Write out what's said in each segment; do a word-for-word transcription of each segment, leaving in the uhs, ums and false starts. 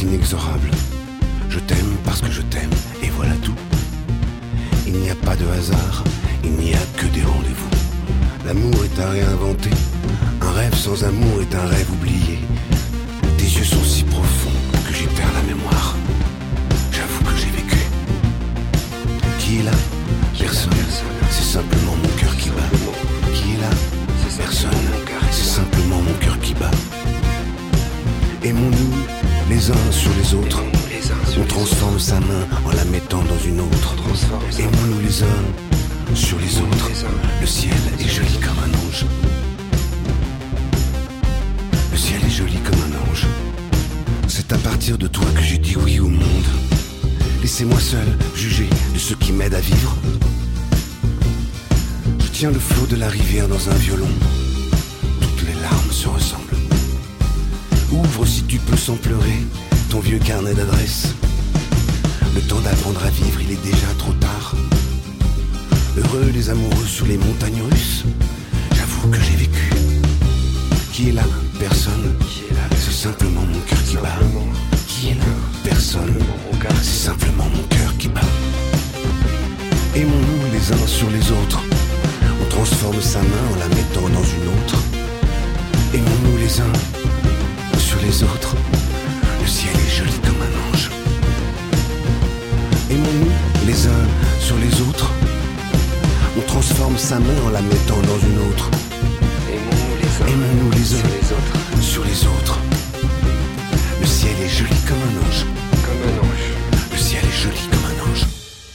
inexorable. Je t'aime parce que je t'aime, et voilà tout. Il n'y a pas de hasard, il n'y a que des rendez-vous. L'amour est à réinventer, un rêve sans amour est un rêve oublié. Tes yeux sont si profonds que j'y perds la mémoire. J'avoue que j'ai vécu. Qui est là? Personne, c'est simplement mon cœur qui bat. Qui est là? Personne, c'est simplement mon cœur qui bat. Aimons-nous les uns sur les autres. On transforme sa main en la mettant dans une autre. Aimons-nous les uns sur les autres. Le ciel est joli comme un ange. Le ciel est joli comme un ange. C'est à partir de toi que j'ai dit oui au monde. Laissez-moi seul juger de ce qui m'aide à vivre. Je tiens le flot de la rivière dans un violon. Toutes les larmes se ressemblent. Ouvre si tu peux sans pleurer ton vieux carnet d'adresses. Le temps d'apprendre à vivre, il est déjà trop tard. Heureux les amoureux sur les montagnes russes. J'avoue que j'ai vécu. Qui est là? Personne. C'est simplement mon cœur qui bat. Qui est là? Personne. C'est simplement mon cœur qui bat. Aimons-nous les uns sur les autres. On transforme sa main en la mettant dans une autre. Aimons-nous les uns sur les autres. Le ciel est joli comme un ange. Aimons-nous les uns sur les autres. On transforme sa main en la mettant dans une autre. Aimons-nous les uns, Aimons-nous les uns sur les autres. Sur les autres. Le ciel est joli comme un ange. Comme un ange. Le ciel est joli comme un ange.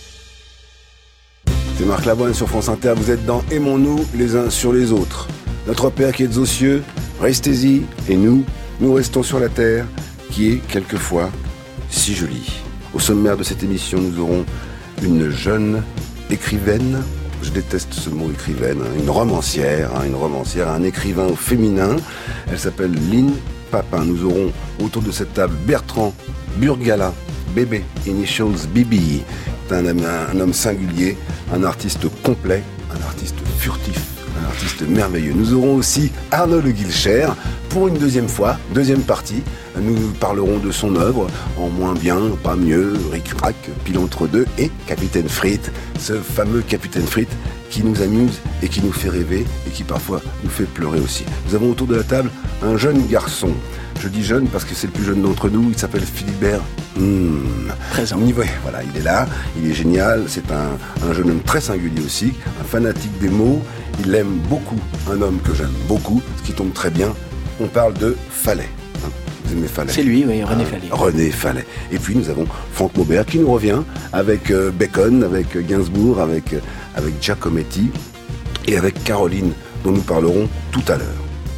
C'est Marc Lavoine sur France Inter. Vous êtes dans Aimons-nous les uns sur les autres. Notre Père qui êtes aux cieux, restez-y, et nous, nous restons sur la terre, qui est quelquefois si jolie. Au sommaire de cette émission, nous aurons une jeune écrivaine, je déteste ce mot écrivaine, hein, une romancière, hein, une romancière, un écrivain au féminin. Elle s'appelle Lynn Papin. Nous aurons autour de cette table Bertrand Burgala, bébé, initials B B. C'est un, un, un homme singulier, un artiste complet, un artiste furtif, un artiste merveilleux. Nous aurons aussi Arnaud Le Guilcher pour une deuxième fois, deuxième partie. Nous parlerons de son œuvre, en moins bien, pas mieux, Ric-Rac, Pile entre deux, et Capitaine Frites, ce fameux Capitaine Frites qui nous amuse et qui nous fait rêver et qui parfois nous fait pleurer aussi. Nous avons autour de la table un jeune garçon. Je dis jeune parce que c'est le plus jeune d'entre nous, il s'appelle Philibert. Mmh. Présent. Ouais, voilà, il est là, il est génial, c'est un, un jeune homme très singulier aussi, un fanatique des mots, il aime beaucoup, un homme que j'aime beaucoup, ce qui tombe très bien, on parle de Fallet. Hein, vous aimez Fallet? C'est lui, oui, René Fallet. Ah, René Fallet. Et puis nous avons Franck Maubert qui nous revient avec euh, Bacon, avec Gainsbourg, avec, euh, avec Giacometti et avec Caroline, dont nous parlerons tout à l'heure.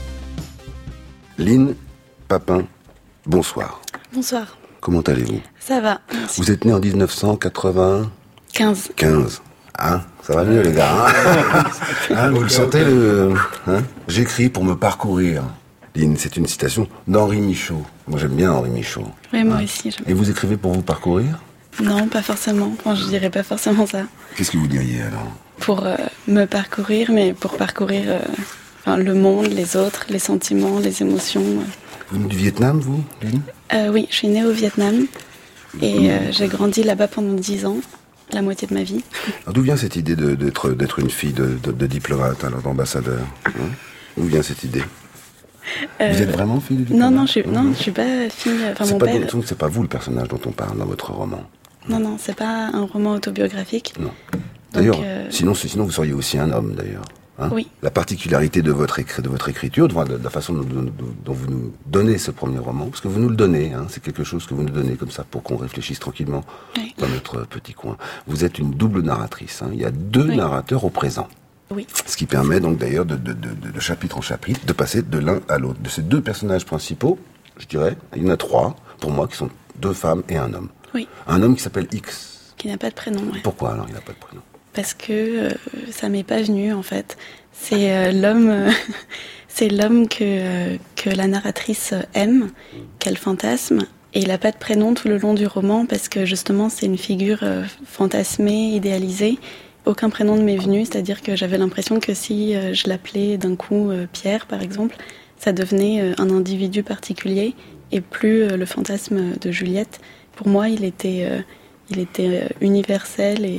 Lynn Papin, bonsoir. Bonsoir. Comment allez-vous? Ça va, merci. Vous êtes né en dix-neuf cent quatre-vingt-quinze. quinze. Hein, ça va mieux les gars. Hein, hein, vous le sentez le... Hein, j'écris pour me parcourir. Lynn, c'est une citation d'Henri Michaud. Moi j'aime bien Henri Michaud. Oui, moi hein. aussi. J'aime. Et vous écrivez pour vous parcourir? Non, pas forcément. Enfin, je dirais pas forcément ça. Qu'est-ce que vous diriez alors? Pour euh, me parcourir, mais pour parcourir euh, enfin, le monde, les autres, les sentiments, les émotions. Euh. Vous venez du Vietnam, vous, Lynn? euh, Oui, je suis née au Vietnam et euh, j'ai grandi là-bas pendant dix ans, la moitié de ma vie. Alors, d'où vient cette idée de, d'être, d'être une fille de, de, de diplomate, alors d'ambassadeur hein? D'où vient cette idée? euh, Vous êtes vraiment fille de diplomate? Non, non, je suis, non, je suis pas fille. Enfin, c'est mon pas, père. donc, c'est pas vous le personnage dont on parle dans votre roman? Non, non, c'est pas un roman autobiographique. Non. D'ailleurs, Donc, euh... sinon, sinon vous seriez aussi un homme, d'ailleurs. Hein? Oui. La particularité de votre, écri- de votre écriture, de, de la façon dont, dont, dont vous nous donnez ce premier roman, parce que vous nous le donnez, hein, c'est quelque chose que vous nous donnez comme ça pour qu'on réfléchisse tranquillement Oui. dans notre petit coin. Vous êtes une double narratrice. Hein. Il y a deux Oui. narrateurs au présent. Oui. Ce qui permet donc d'ailleurs de, de, de, de, de chapitre en chapitre de passer de l'un à l'autre. De ces deux personnages principaux, je dirais, il y en a trois pour moi qui sont deux femmes et un homme. Oui. Un homme qui s'appelle X. Qui n'a pas de prénom. Ouais. Pourquoi alors il n'a pas de prénom? Parce que euh, ça m'est pas venu en fait. C'est euh, l'homme, euh, c'est l'homme que euh, que la narratrice aime, qu'elle fantasme, et il a pas de prénom tout le long du roman parce que justement c'est une figure euh, fantasmée, idéalisée. Aucun prénom ne m'est venu, c'est-à-dire que j'avais l'impression que si euh, je l'appelais d'un coup euh, Pierre par exemple, ça devenait euh, un individu particulier et plus euh, le fantasme de Juliette. Pour moi, il était, euh, il était euh, universel et,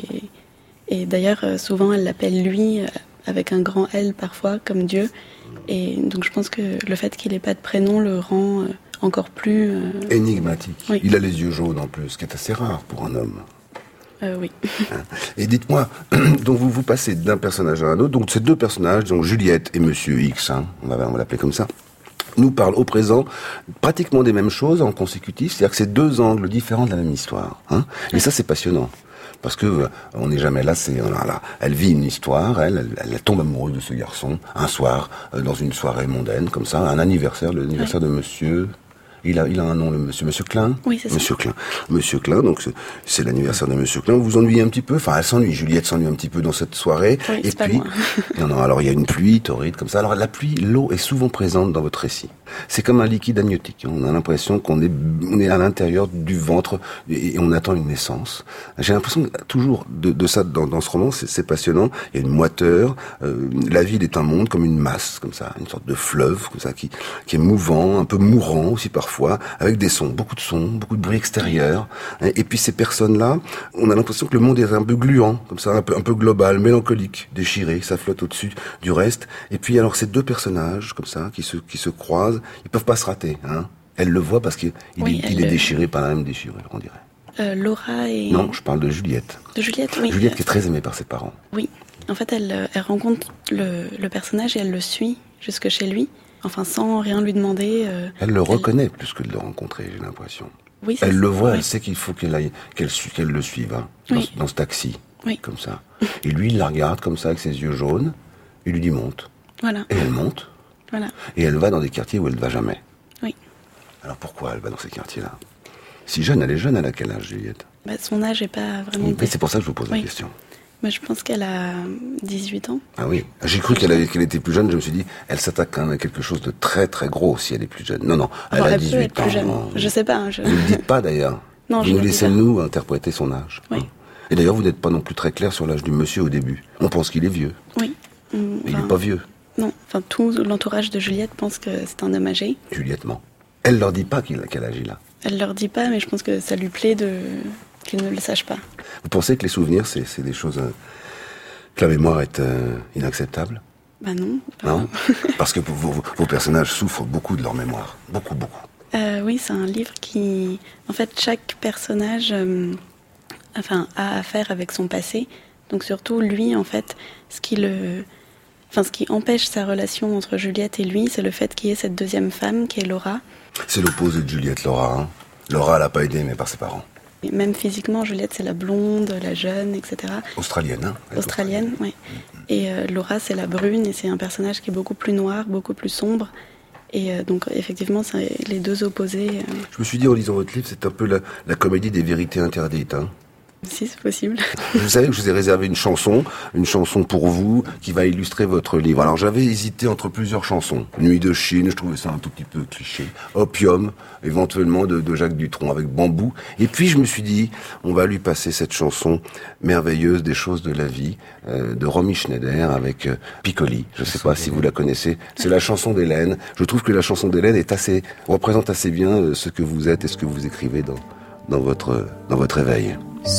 et d'ailleurs, euh, souvent, elle l'appelle lui, euh, avec un grand L parfois, comme Dieu. Et donc je pense que le fait qu'il n'ait pas de prénom le rend euh, encore plus... Euh... énigmatique. Oui. Il a les yeux jaunes en plus, ce qui est assez rare pour un homme. Euh, oui. Et dites-moi, donc vous vous passez d'un personnage à un autre, donc ces deux personnages, donc Juliette et Monsieur X, hein, on va, on va l'appeler comme ça, nous parlent au présent pratiquement des mêmes choses en consécutif, c'est-à-dire que c'est deux angles différents de la même histoire. Hein, et ça c'est passionnant. Parce que euh, on n'est jamais lassé. Voilà. Elle vit une histoire, elle, elle, elle tombe amoureuse de ce garçon un soir euh, dans une soirée mondaine, comme ça, un anniversaire, l'anniversaire ouais. de Monsieur. Il a, il a un nom, le monsieur, Monsieur Klein. Oui, c'est ça. Monsieur Klein. Monsieur Klein, donc c'est, c'est l'anniversaire de Monsieur Klein. Vous vous ennuyez un petit peu. Enfin, elle s'ennuie. Juliette s'ennuie un petit peu dans cette soirée. Oui, et c'est puis, pas moi. non, non. Alors il y a une pluie torride comme ça. Alors la pluie, l'eau est souvent présente dans votre récit. C'est comme un liquide amniotique. On a l'impression qu'on est, on est à l'intérieur du ventre et, et on attend une naissance. J'ai l'impression toujours de, de ça dans, dans ce roman. C'est, c'est passionnant. Il y a une moiteur. Euh, la ville est un monde comme une masse, comme ça, une sorte de fleuve, comme ça, qui, qui est mouvant, un peu mourant aussi parfois, avec des sons, beaucoup de sons, beaucoup de bruit extérieur. Et puis ces personnes-là, on a l'impression que le monde est un peu gluant, comme ça, un peu, un peu global, mélancolique, déchiré, ça flotte au-dessus du reste. Et puis alors ces deux personnages, comme ça, qui se, qui se croisent, ils peuvent pas se rater, hein. Elle le voit parce qu'il oui, est, il est déchiré par la même déchirure, on dirait. Euh, Laura et... Non, je parle de Juliette. De Juliette, oui. Juliette qui est très aimée par ses parents. Oui. En fait, elle, elle rencontre le, le personnage et elle le suit jusque chez lui. Enfin, sans rien lui demander. Euh, elle le elle... reconnaît plus que de le rencontrer, j'ai l'impression. Oui, c'est elle ça. le voit, oui. Elle sait qu'il faut qu'elle aille, qu'elle, qu'elle le suive, hein, dans, oui. dans ce taxi, oui. comme ça. Et lui, il la regarde comme ça avec ses yeux jaunes. Il lui dit monte. Voilà. Et elle monte. Voilà. Et elle va dans des quartiers où elle ne va jamais. Oui. Alors pourquoi elle va dans ces quartiers-là? Si jeune, elle est jeune, elle a quel âge, Juliette? Bah, son âge n'est pas vraiment... Mais c'est pour ça que je vous pose oui. la question. Moi, je pense qu'elle a dix-huit ans. Ah oui. J'ai cru qu'elle, avait, qu'elle était plus jeune. Je me suis dit, elle s'attaque quand même à quelque chose de très très gros si elle est plus jeune. Non, non, elle Alors, a elle dix-huit peut être ans. plus jeune. Je sais pas. Je... Vous ne le dites pas d'ailleurs. Non, vous je nous le dis laissez pas. nous interpréter son âge. Oui. Hein. Et d'ailleurs, vous n'êtes pas non plus très clair sur l'âge du monsieur au début. On pense qu'il est vieux. Oui. Enfin, il n'est pas vieux. Non. Enfin, tout l'entourage de Juliette pense que c'est un homme âgé. Juliette ment. Elle leur dit pas qu'il, quel âge il a. Elle leur dit pas, mais je pense que ça lui plaît de qu'ils ne le sachent pas. Vous pensez que les souvenirs, c'est, c'est des choses... Euh, que la mémoire est euh, inacceptable? Bah non. Pas Non. Parce que vos, vos, vos personnages souffrent beaucoup de leur mémoire. Beaucoup, beaucoup. Euh, oui, c'est un livre qui... En fait, chaque personnage euh, enfin, a affaire avec son passé. Donc surtout, lui, en fait, ce qui, le... enfin, ce qui empêche sa relation entre Juliette et lui, c'est le fait qu'il y ait cette deuxième femme, qui est Laura. C'est l'opposé de Juliette, Laura. Hein. Laura, elle n'a pas été aimée par ses parents. Et même physiquement, Juliette, c'est la blonde, la jeune, et cetera. Australienne, hein. Australienne, oui. Et euh, Laura, c'est la brune, et c'est un personnage qui est beaucoup plus noir, beaucoup plus sombre. Et euh, donc, effectivement, c'est les deux opposés. Euh... Je me suis dit, en lisant votre livre, c'est un peu la, la comédie des vérités interdites, hein. Si, c'est possible. Vous savez que je vous ai réservé une chanson, une chanson pour vous, qui va illustrer votre livre. Alors j'avais hésité entre plusieurs chansons. Nuit de Chine, je trouvais ça un tout petit peu cliché. Opium, éventuellement de, de Jacques Dutronc avec Bambou. Et puis je me suis dit, on va lui passer cette chanson merveilleuse des choses de la vie, euh, de Romy Schneider avec euh, Piccoli. Je ne sais pas si vous la connaissez. C'est la chanson d'Hélène. Je trouve que la chanson d'Hélène est assez, représente assez bien euh, ce que vous êtes et ce que vous écrivez dans, dans votre, dans votre éveil.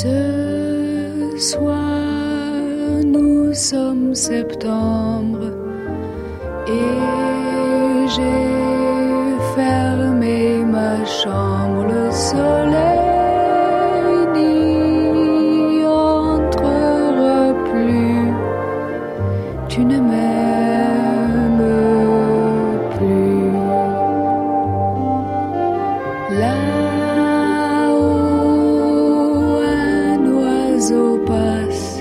Ce soir, nous sommes septembre et j'ai fermé ma chambre. Le soleil n'y entrera plus. Tu ne m'aimes plus. Là passe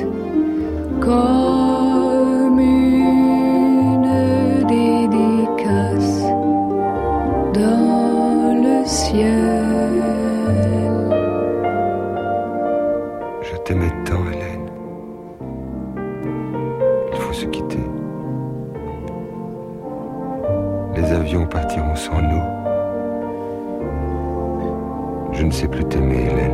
comme une dédicace dans le ciel. Je t'aimais tant, Hélène. Il faut se quitter. Les avions partiront sans nous. Je ne sais plus t'aimer, Hélène.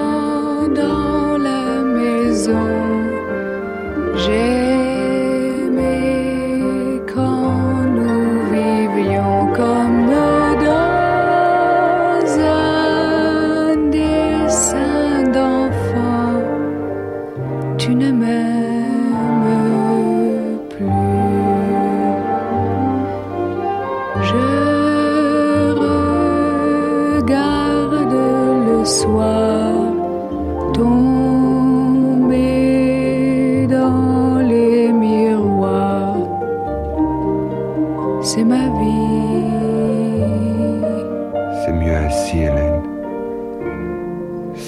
Avant dans la maison, j'aimais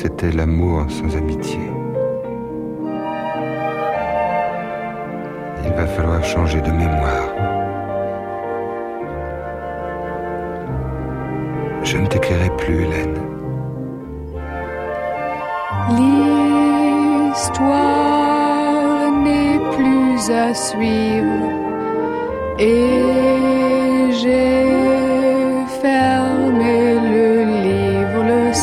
c'était l'amour sans amitié. Il va falloir changer de mémoire. Je ne t'écrirai plus, Hélène. L'histoire n'est plus à suivre et j'ai fermé le livre. Le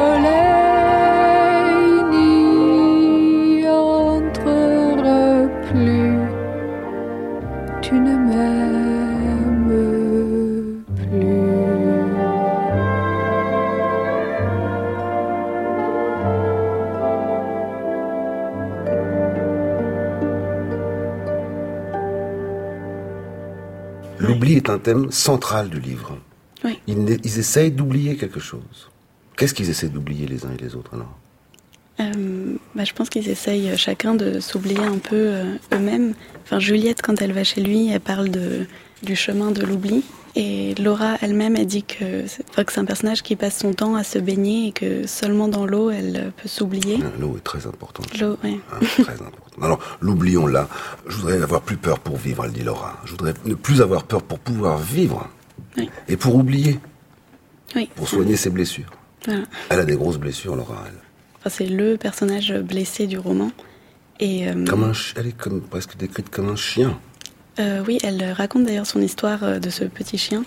soleil n'y entrera plus. Tu ne m'aimes plus. L'oubli est un thème central du livre. Oui. Ils, ne- ils essayent d'oublier quelque chose. Qu'est-ce qu'ils essaient d'oublier les uns et les autres alors? Euh, bah, je pense qu'ils essayent chacun de s'oublier un peu euh, eux-mêmes. Enfin, Juliette, quand elle va chez lui, elle parle de, du chemin de l'oubli. Et Laura elle-même, elle dit que c'est, enfin, que c'est un personnage qui passe son temps à se baigner et que seulement dans l'eau, elle peut s'oublier. L'eau est très importante. L'eau, oui. Hein, très importante. Alors, l'oublions-la. Je voudrais avoir plus peur pour vivre, elle dit Laura. Je voudrais ne plus avoir peur pour pouvoir vivre. Oui. Et pour oublier, Oui, pour ça. soigner ses blessures. Voilà. Elle a des grosses blessures, Laura, elle. Enfin, c'est le personnage blessé du roman. Et, euh, Comme un chi- elle est comme, presque décrite comme un chien. euh, oui, elle raconte d'ailleurs son histoire euh, de ce petit chien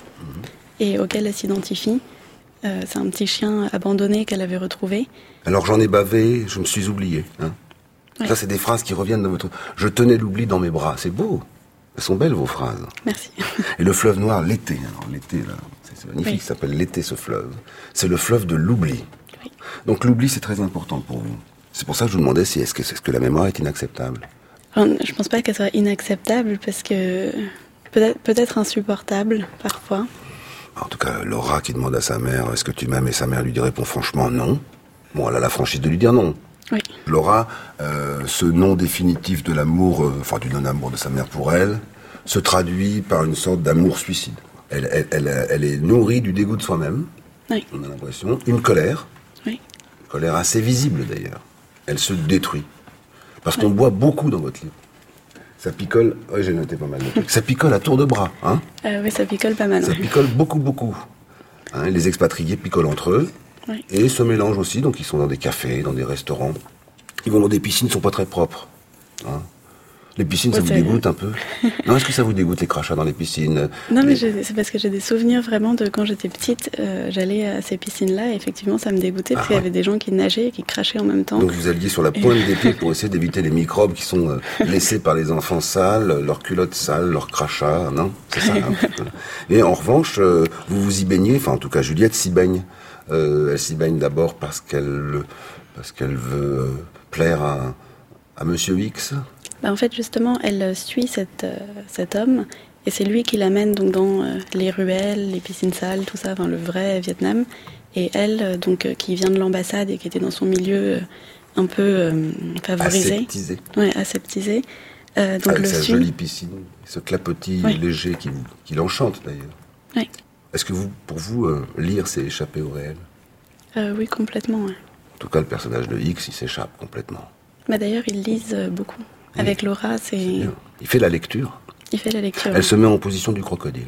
et auquel elle s'identifie. Euh, c'est un petit chien abandonné qu'elle avait retrouvé. Alors j'en ai bavé, je me suis oublié. Hein. Ouais. Ça, c'est des phrases qui reviennent dans votre... Je tenais l'oubli dans mes bras. C'est beau. Elles sont belles, vos phrases. Merci. Et le fleuve noir, l'été. Alors l'été, là, c'est c'est magnifique. Oui. Ça s'appelle l'été, ce fleuve. C'est le fleuve de l'oubli. Oui. Donc l'oubli, c'est très important pour vous. C'est pour ça que je vous demandais si est-ce que, est-ce que la mémoire est inacceptable. Enfin, je pense pas qu'elle soit inacceptable parce que peut-être, peut-être insupportable parfois. En tout cas, Laura qui demande à sa mère, est-ce que tu m'aimes? Et sa mère lui dit, répond franchement non. Bon, elle a la franchise de lui dire non. Oui. Laura, euh, ce non définitif de l'amour, euh, enfin du non-amour de sa mère pour elle, se traduit par une sorte d'amour suicide. Elle, elle, elle, elle est nourrie du dégoût de soi-même, Oui. on a l'impression, une colère, Oui. une colère assez visible d'ailleurs. Elle se détruit. Parce qu'on boit beaucoup dans votre livre. Ça picole, oui j'ai noté pas mal de trucs, ça picole à tour de bras, hein. Euh, oui, ça picole pas mal. Ça ouais. picole beaucoup, beaucoup. Hein, les expatriés picolent entre eux. Oui. Et se mélangent aussi, donc ils sont dans des cafés, dans des restaurants. Ils vont dans des piscines qui ne sont pas très propres. Hein. Les piscines, ça Ouais, vous c'est- dégoûte un peu? Non, est-ce que ça vous dégoûte les crachats dans les piscines? Non, mais Les- j'ai- c'est parce que j'ai des souvenirs vraiment de quand j'étais petite. Euh, j'allais à ces piscines-là et effectivement, ça me dégoûtait parce Ah qu'il y ouais. avait des gens qui nageaient et qui crachaient en même temps. Donc vous alliez sur la pointe des pieds pour essayer d'éviter les microbes qui sont euh, laissés par les enfants sales, leurs culottes sales, leurs crachats, non? C'est ça, un petit peu. Et en revanche, euh, vous vous y baignez, enfin en tout cas Juliette s'y baigne. Euh, elle s'y baigne d'abord parce qu'elle parce qu'elle veut euh, plaire à, à Monsieur X. Bah, en fait, justement, elle suit cet, euh, cet homme et c'est lui qui l'amène donc dans euh, les ruelles, les piscines sales, tout ça, enfin le vrai Vietnam. Et elle, euh, donc, euh, qui vient de l'ambassade et qui était dans son milieu euh, un peu euh, favorisé, Aseptisé. ouais, aseptisé, euh, donc Avec le sa suit. jolie piscine, ce clapotis Oui. léger qui, vous- qui l'enchante d'ailleurs. Oui. Est-ce que vous, pour vous, euh, lire, c'est échapper au réel? Euh, oui, complètement. Ouais. En tout cas, le personnage de X, il s'échappe complètement. Bah, d'ailleurs, ils lisent euh, beaucoup. Oui. Avec Laura, c'est... Bien. Il fait la lecture. il fait la lecture. Elle se met en position du crocodile.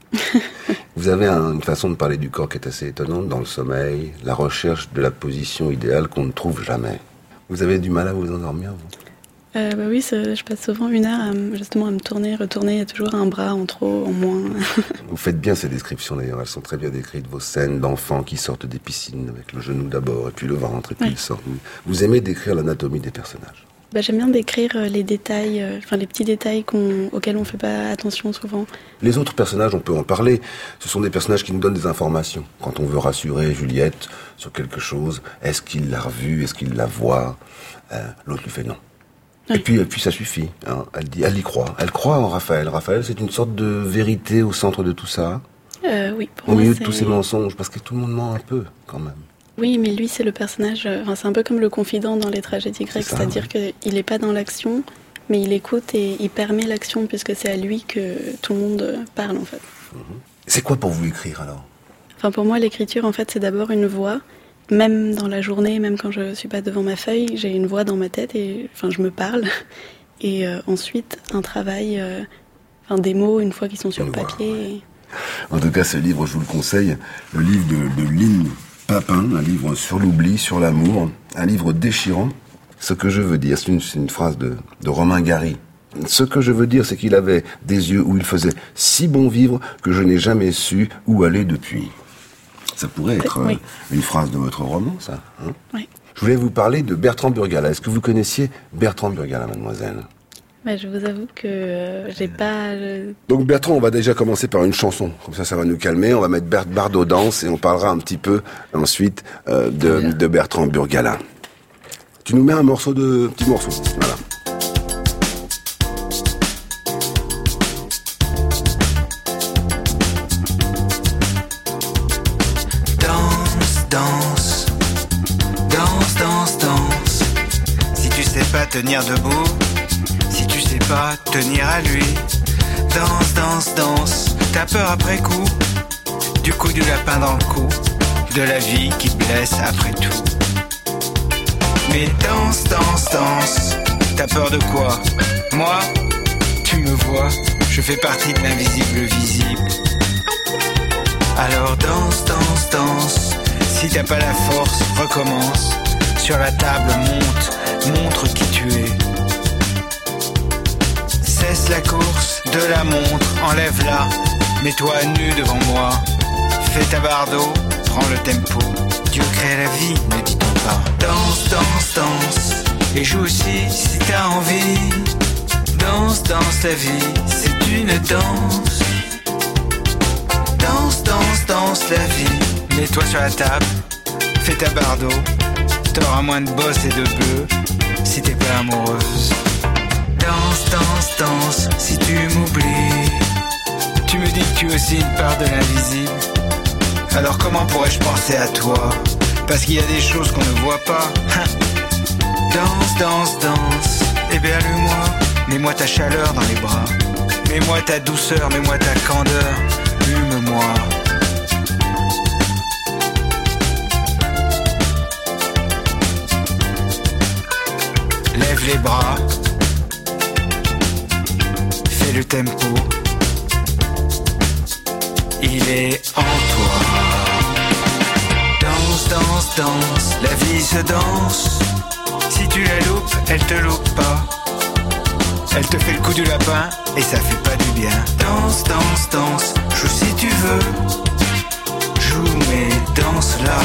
Vous avez un- une façon de parler du corps qui est assez étonnante dans le sommeil, la recherche de la position idéale qu'on ne trouve jamais. Vous avez du mal à vous endormir, vous? Euh, bah oui, c'est- je passe souvent une heure à, me- justement à me tourner, retourner. Il y a toujours un bras en trop, en moins. Vous faites bien ces descriptions d'ailleurs, elles sont très bien décrites, vos scènes d'enfants qui sortent des piscines avec le genou d'abord et puis le ventre et puis Oui. ils sortent. Vous aimez décrire l'anatomie des personnages. Bah, j'aime bien décrire euh, les détails, euh, enfin les petits détails qu'on, auxquels on ne fait pas attention souvent. Les autres personnages, on peut en parler, ce sont des personnages qui nous donnent des informations. Quand on veut rassurer Juliette sur quelque chose, est-ce qu'il l'a revue, est-ce qu'il la voit? Euh, L'autre lui fait non. Oui. Et puis, et puis ça suffit. Hein. Elle dit, elle y croit. Elle croit en Raphaël. Raphaël, c'est une sorte de vérité au centre de tout ça, Euh, oui, pour au moi, milieu de c'est- tous ces mensonges, parce que tout le monde ment un peu, quand même. Oui, mais lui, c'est le personnage. euh, Enfin, c'est un peu comme le confident dans les tragédies grecques, C'est ça, c'est-à-dire qu'il n'est pas dans l'action, mais il écoute et il permet l'action puisque c'est à lui que tout le monde euh, parle en fait. C'est quoi pour vous écrire alors? Enfin, pour moi, l'écriture, en fait, c'est d'abord une voix même dans la journée, même quand je suis pas devant ma feuille, j'ai une voix dans ma tête et enfin je me parle. Et euh, ensuite un travail, euh, enfin des mots une fois qu'ils sont sur le papier. Et... En tout cas, ce livre, je vous le conseille, le livre de, de Lynn Papin, un livre sur l'oubli, sur l'amour, un livre déchirant. Ce que je veux dire, c'est une, c'est une phrase de, de Romain Gary. Ce que je veux dire, c'est qu'il avait des yeux où il faisait si bon vivre que je n'ai jamais su où aller depuis. Ça pourrait être oui. euh, une phrase de votre roman, ça. Hein oui. Je voulais vous parler de Bertrand Burgalat. Est-ce que vous connaissiez Bertrand Burgalat, mademoiselle ? Bah, je vous avoue que euh, j'ai pas... Je... Donc Bertrand, on va déjà commencer par une chanson. Comme ça, ça va nous calmer. On va mettre Bert Bardot danse et on parlera un petit peu ensuite euh, de, de Bertrand Burgalat. Tu nous mets un morceau de... petit morceau, voilà. Tenir debout, si tu sais pas tenir à lui. Danse, danse, danse, t'as peur après coup, du coup du lapin dans le cou, de la vie qui te blesse après tout. Mais danse, danse, danse, t'as peur de quoi? Moi, tu me vois, je fais partie de l'invisible visible. Alors danse, danse, danse, si t'as pas la force, recommence. Sur la table, monte, montre qui tu es. Cesse la course de la montre, enlève-la, mets-toi à nu devant moi. Fais ta bardo, prends le tempo. Dieu crée la vie, ne dit-on pas. Danse, danse, danse, et joue aussi si t'as envie. Danse, danse la vie, c'est une danse. Danse, danse, danse la vie. Mets-toi sur la table, fais ta bardo. T'auras moins de boss et de bœufs si t'es pas amoureuse. Danse, danse, danse, si tu m'oublies. Tu me dis que tu es aussi une part de l'invisible. Alors comment pourrais-je penser à toi? Parce qu'il y a des choses qu'on ne voit pas. Danse, danse, danse, éberlue-moi. Mets-moi ta chaleur dans les bras. Mets-moi ta douceur, mets-moi ta candeur. Hume-moi. Lève les bras, fais le tempo, il est en toi. Danse, danse, danse, la vie se danse. Si tu la loupes, elle te loupe pas. Elle te fait le coup du lapin et ça fait pas du bien. Danse, danse, danse, joue si tu veux. Joue mais danse là.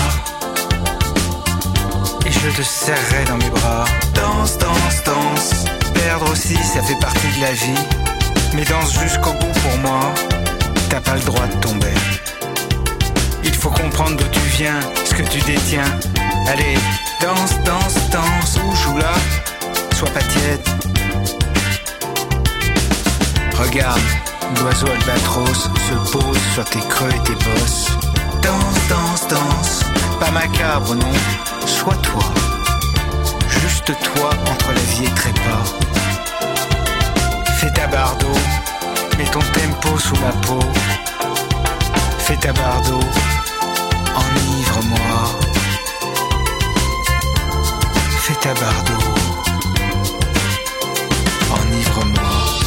Et je te serrerai dans mes bras. Danse, danse, danse. Perdre aussi, ça fait partie de la vie. Mais danse jusqu'au bout pour moi. T'as pas le droit de tomber. Il faut comprendre d'où tu viens, ce que tu détiens. Allez, danse, danse, danse. Ou joue là, sois pas tiède. Regarde, l'oiseau albatros se pose sur tes creux et tes bosses. Danse, danse, danse. Pas macabre, non. Sois toi, juste toi entre la vie et trépas. Fais ta bardo, mets ton tempo sous ma peau. Fais ta bardo, enivre-moi. Fais ta bardo, enivre-moi.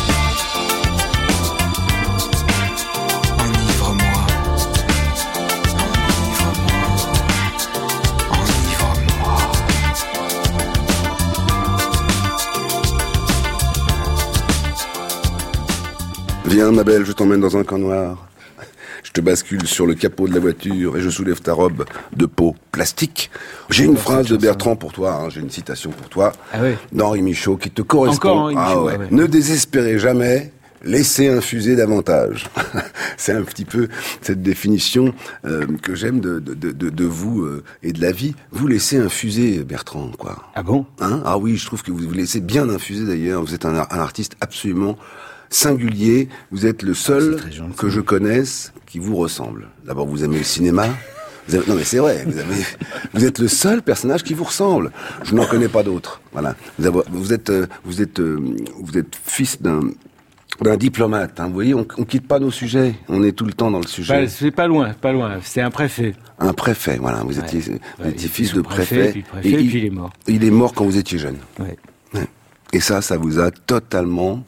Viens, ma belle, je t'emmène dans un camp noir. Je te bascule sur le capot de la voiture et je soulève ta robe de peau plastique. J'ai une phrase de Bertrand pour toi, hein, j'ai une citation pour toi, ah oui. d'Henri Michaud qui te correspond. Encore Henri ah Michaud, ouais. ah ouais. Ne désespérez jamais, laissez infuser davantage. C'est un petit peu cette définition euh, que j'aime de, de, de, de vous euh, et de la vie. Vous laissez infuser, Bertrand, quoi. Ah bon? Hein? Ah oui, je trouve que vous vous laissez bien infuser d'ailleurs. Vous êtes un, un artiste absolument singulier, vous êtes le seul que je connaisse qui vous ressemble. D'abord, vous aimez le cinéma. Vous avez... Non, mais c'est vrai. Vous, avez... vous êtes le seul personnage qui vous ressemble. Je n'en connais pas d'autres. Voilà. Vous, avez... vous êtes, vous êtes, vous êtes fils d'un Ben, diplomate, hein, vous voyez, on, on quitte pas nos sujets, on est tout le temps dans le sujet. Bah, c'est pas loin, pas loin, c'est un préfet. Un préfet, voilà, vous étiez, ouais. vous ouais, étiez fils de préfet. préfet, Puis préfet, et, et puis il est mort. Il est mort quand vous étiez jeune. Ouais. Ouais. Et ça, ça vous a totalement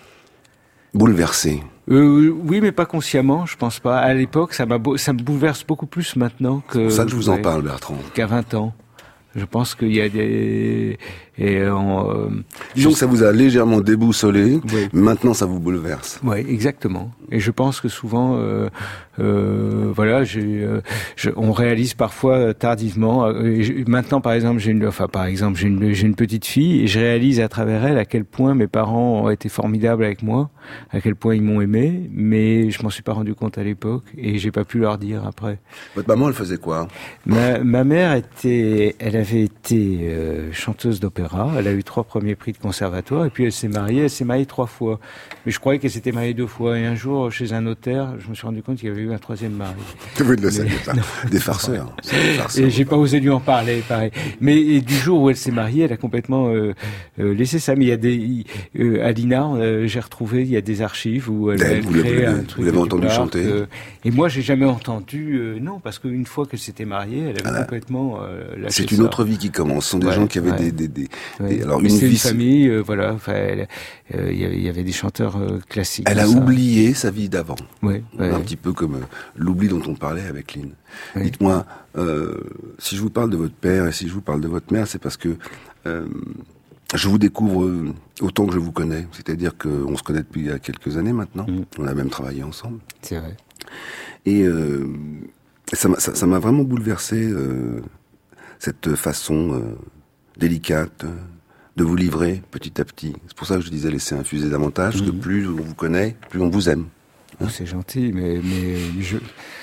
bouleversé. Euh, oui, mais pas consciemment, je pense pas. À l'époque, ça m'a, beau, ça me bouleverse beaucoup plus maintenant que. C'est pour ça que je vous ouais, en parle, Bertrand. Qu'à vingt ans. Je pense qu'il y a des... Et on, euh, Disons que ça vous a légèrement déboussolé, oui. Maintenant ça vous bouleverse. Oui, exactement. Et je pense que souvent, euh, euh, voilà, j'ai, euh, je, on réalise parfois tardivement. Euh, je, maintenant, par exemple, j'ai une, enfin, par exemple, j'ai une, j'ai une petite fille et je réalise à travers elle à quel point mes parents ont été formidables avec moi, à quel point ils m'ont aimé, mais je m'en suis pas rendu compte à l'époque et j'ai pas pu leur dire après. Votre maman, elle faisait quoi? Ma, ma mère était, elle avait été euh, chanteuse d'opéra. Elle a eu trois premiers prix de conservatoire et puis elle s'est mariée. Elle s'est mariée trois fois. Mais je croyais qu'elle s'était mariée deux fois. Et un jour, chez un notaire, je me suis rendu compte qu'il y avait eu un troisième mari. Vous le savez pas. Des farceurs. Des farceurs. Et j'ai pas osé lui en parler, pareil. Mais et du jour où elle s'est mariée, elle a complètement euh, euh, laissé ça. Mais il y a des, euh, à l'I N A, euh, j'ai retrouvé, il y a des archives où elle, elle crée un truc. Vous l'avez entendu chanter. Euh, et moi, j'ai jamais entendu. Euh, non, parce qu'une fois qu'elle s'était mariée, elle avait ah complètement euh, lâché C'est une ça. autre vie qui commence. Ce sont des ouais, gens qui avaient ouais. des, des, des, ouais. des alors une, une vie, une famille, euh, voilà. Enfin, il euh, y, y avait des chanteurs euh, classiques. Elle a ça. oublié sa vie d'avant. Ouais, ouais. Un petit peu comme euh, l'oubli dont on parlait avec Lynn. Ouais. Dites-moi, euh, si je vous parle de votre père et si je vous parle de votre mère, c'est parce que euh, je vous découvre euh, autant que je vous connais. C'est-à-dire qu'on se connaît depuis il y a quelques années maintenant. Mmh. On a même travaillé ensemble. C'est vrai. Et euh, ça, m'a, ça, ça m'a vraiment bouleversé, euh, cette façon euh, délicate de vous livrer petit à petit. C'est pour ça que je disais laisser infuser davantage, mmh. parce que plus on vous connaît, plus on vous aime. Hein? Oh, c'est gentil, mais, mais je...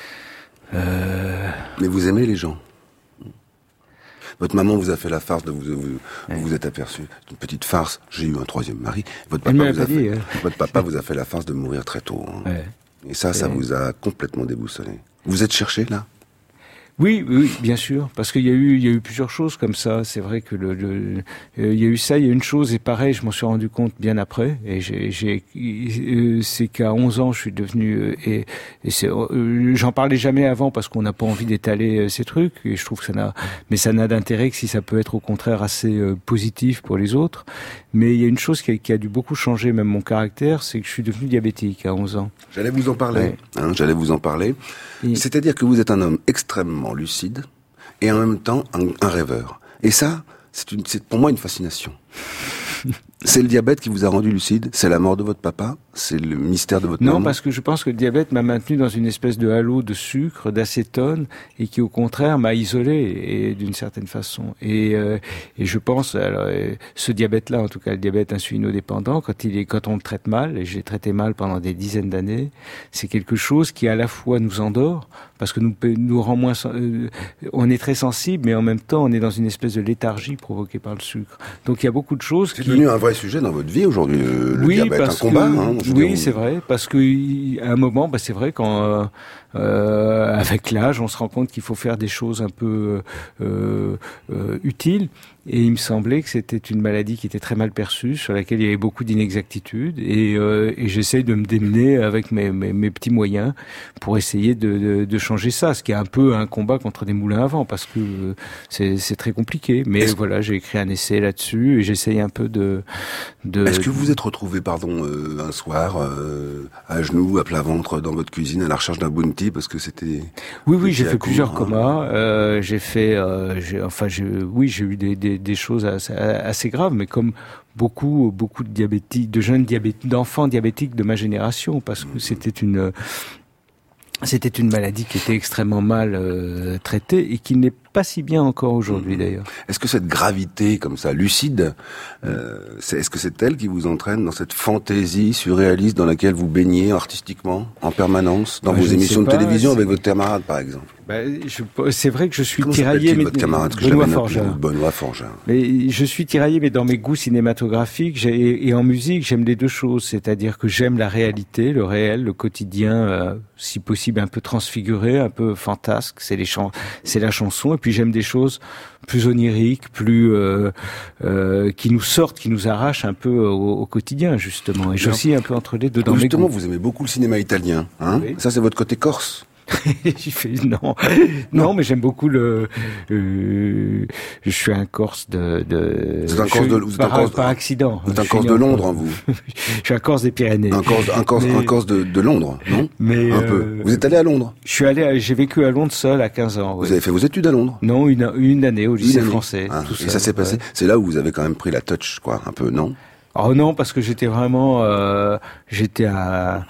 Euh... Mais vous aimez les gens. Votre maman vous a fait la farce de vous, vous, ouais. vous vous êtes aperçu. C'est une petite farce. J'ai eu un troisième mari. Votre papa, vous a, dit, fait, hein. votre papa vous a fait la farce de mourir très tôt. Hein. Ouais. Et ça, ça ouais. vous a complètement déboussolé. Vous êtes cherché, là? Oui, oui, bien sûr, parce qu'il y a eu, il y a eu plusieurs choses comme ça. C'est vrai que le, le euh, il y a eu ça, il y a une chose et pareil, je m'en suis rendu compte bien après. Et j'ai, j'ai, euh, c'est qu'à onze ans, je suis devenu euh, et, et c'est, euh, j'en parlais jamais avant parce qu'on n'a pas envie d'étaler euh, ces trucs. Et je trouve que ça n'a, mais ça n'a d'intérêt que si ça peut être au contraire assez euh, positif pour les autres. Mais il y a une chose qui a, qui a dû beaucoup changer même mon caractère, c'est que je suis devenu diabétique à onze ans. J'allais vous en parler. Ouais. Hein, j'allais vous en parler. Et... C'est-à-dire que vous êtes un homme extrêmement lucide et en même temps un, un rêveur. Et ça, c'est, une, c'est pour moi une fascination. C'est le diabète qui vous a rendu lucide? C'est la mort de votre papa? C'est le mystère de votre non, maman? Non, parce que je pense que le diabète m'a maintenu dans une espèce de halo de sucre, d'acétone, et qui au contraire m'a isolé, et d'une certaine façon. Et, euh, et je pense, alors, ce diabète-là, en tout cas le diabète insulinodépendant, quand il est, quand on le traite mal, et je l'ai traité mal pendant des dizaines d'années, c'est quelque chose qui à la fois nous endort, parce que nous, nous rend moins, euh, on est très sensible, mais en même temps on est dans une espèce de léthargie provoquée par le sucre. Donc il y a beaucoup de choses c'est qui... devenu un vrai sujet dans votre vie aujourd'hui, le, le oui, diabète, un combat. Que, hein, oui, dire, c'est vrai, parce que à un moment, bah, c'est vrai quand euh, euh, avec l'âge, on se rend compte qu'il faut faire des choses un peu euh, euh, utiles. Et il me semblait que c'était une maladie qui était très mal perçue, sur laquelle il y avait beaucoup d'inexactitudes. Et, euh, et j'essaye de me démener avec mes, mes, mes petits moyens pour essayer de, de, de changer ça. Ce qui est un peu un combat contre des moulins à vent, parce que c'est, c'est très compliqué. Mais Est-ce... voilà, j'ai écrit un essai là-dessus et j'essaye un peu de... de Est-ce que vous vous êtes retrouvé, pardon, euh, un soir, euh, à genoux, à plat ventre, dans votre cuisine, à la recherche d'un bounty, parce que c'était... Oui, oui, j'ai fait plusieurs hein. comas. Euh, j'ai fait... Euh, j'ai, enfin, j'ai, oui, j'ai eu des... des des choses assez, assez graves, mais comme beaucoup, beaucoup de diabétiques, de jeunes diabétiques, d'enfants diabétiques de ma génération, parce que c'était une, c'était une maladie qui était extrêmement mal euh, traitée et qui n'est pas si bien encore aujourd'hui, mmh. d'ailleurs. Est-ce que cette gravité, comme ça, lucide, euh, c'est, est-ce que c'est elle qui vous entraîne dans cette fantaisie surréaliste dans laquelle vous baignez artistiquement, en permanence, dans bah, vos émissions de pas, télévision c'est... avec votre camarade, par exemple? Bah, je, c'est vrai que je suis Comment tiraillé, mais votre camarade, que Benoît Forgeat. Benoît Forgeat. Mais je suis tiraillé, mais dans mes goûts cinématographiques j'ai, et en musique, j'aime les deux choses. C'est-à-dire que j'aime la réalité, le réel, le quotidien, euh, si possible un peu transfiguré, un peu fantasque. C'est les chans, c'est la chanson. Et puis j'aime des choses plus oniriques, plus euh, euh, qui nous sortent, qui nous arrachent un peu au, au quotidien justement. Et j'oscille un peu entre les deux. Dans justement, mes vous aimez beaucoup le cinéma italien, hein? Oui. Ça, c'est votre côté corse. J'ai fait non, non, non, mais j'aime beaucoup le. Euh, je suis un Corse de. de vous êtes un Corse de. Vous êtes par, un Corse par accident. Vous êtes un Corse de Londres, hein, vous. Je suis un Corse des Pyrénées. Un Corse, un Corse, mais, un Corse de, de Londres, non? Mais un euh, peu. Vous êtes allé à Londres? Je suis allé. J'ai vécu à Londres seul à quinze ans. Vous ouais. avez fait vos études à Londres? Non, une une année au lycée année. français. Ah, tout et seul, ça s'est passé. Ouais. C'est là où vous avez quand même pris la touch, quoi, un peu, non? Oh non, parce que j'étais vraiment. Euh, j'étais à.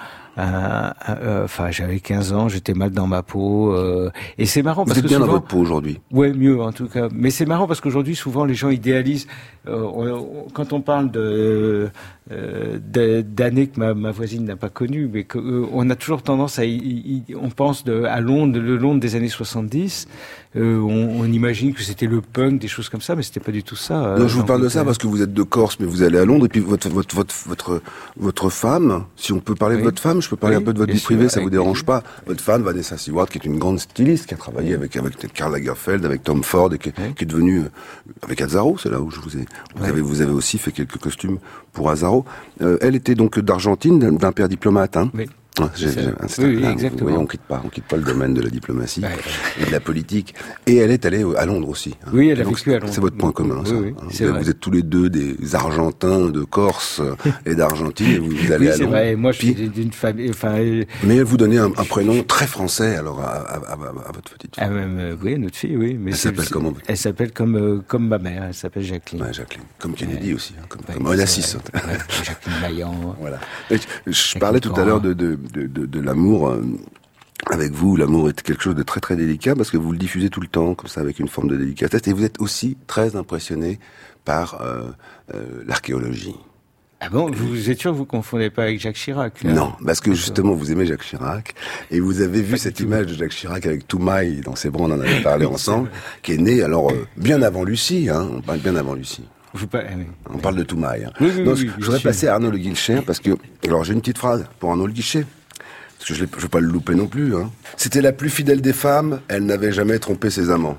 Enfin, j'avais quinze ans, j'étais mal dans ma peau, euh, et c'est marrant vous parce êtes que bien souvent, dans votre peau aujourd'hui. Ouais, mieux en tout cas. Mais c'est marrant parce qu'aujourd'hui, souvent, les gens idéalisent. Euh, on, on, quand on parle de euh, d'années que ma, ma voisine n'a pas connues, mais que, euh, on a toujours tendance à, y, y, on pense de, à Londres, le Londres des années soixante-dix. Euh, on, on imagine que c'était le punk, des choses comme ça, mais c'était pas du tout ça. Non, je vous parle de ça parce que vous êtes de Corse, mais vous allez à Londres et puis votre votre votre votre votre femme, si on peut parler oui. de votre femme, je peux parler oui, un peu de votre vie privée, ça vous dérange pas? Votre femme, Vanessa Seward, qui est une grande styliste, qui a travaillé oui. avec avec Karl Lagerfeld, avec Tom Ford, et qui, oui. qui est devenue avec Azzaro, c'est là où je vous ai. Vous oui. avez vous avez aussi fait quelques costumes pour Azzaro. Euh, elle était donc d'Argentine, d'un père diplomate, hein. Oui. Ah, j'ai, j'ai, oui, oui, exactement. Vous voyez, on quitte pas, on quitte pas le domaine de la diplomatie ouais, ouais. et de la politique. Et elle est allée à Londres aussi. Hein. Oui, elle a vécu à Londres. C'est votre point commun, oui, ça. Oui, hein. c'est vous, vrai. vous êtes tous les deux des Argentins de Corse et d'Argentine. Et vous, vous allez oui, à Londres. c'est vrai. Moi, je Puis, suis d'une famille. Enfin. Euh... Mais elle vous donnait un, un prénom très français alors à, à, à, à votre petite fille. Ah, même, euh, oui, notre fille, oui. Mais elle s'appelle comment? Elle s'appelle comme euh, comme ma mère. Elle s'appelle Jacqueline. Ouais, Jacqueline. Comme Kennedy ouais. aussi, hein, comme, ouais, comme Onassis. Ouais, Jacqueline Maillan. Voilà. Et je, je parlais tout à l'heure de de de, de, de l'amour. Euh, Avec vous, l'amour est quelque chose de très très délicat parce que vous le diffusez tout le temps, comme ça, avec une forme de délicatesse. Et vous êtes aussi très impressionné par euh, euh, l'archéologie. Ah bon, vous êtes sûr que vous confondez pas avec Jacques Chirac là? Non, parce que justement, vous aimez Jacques Chirac et vous avez vu pas cette image de Jacques Chirac avec Toumaï dans ses bras, on en avait parlé ensemble, qui est né alors euh, bien avant Lucie, hein, on parle bien avant Lucie. Vous pas, ah oui. On parle de Toumaï. Hein. Oui, oui, non, oui, je voudrais passer à Arnaud Le Guilcher parce que, alors j'ai une petite phrase pour Arnaud Le Guilcher. Parce que je ne veux pas le louper non plus. Hein. C'était la plus fidèle des femmes, elle n'avait jamais trompé ses amants.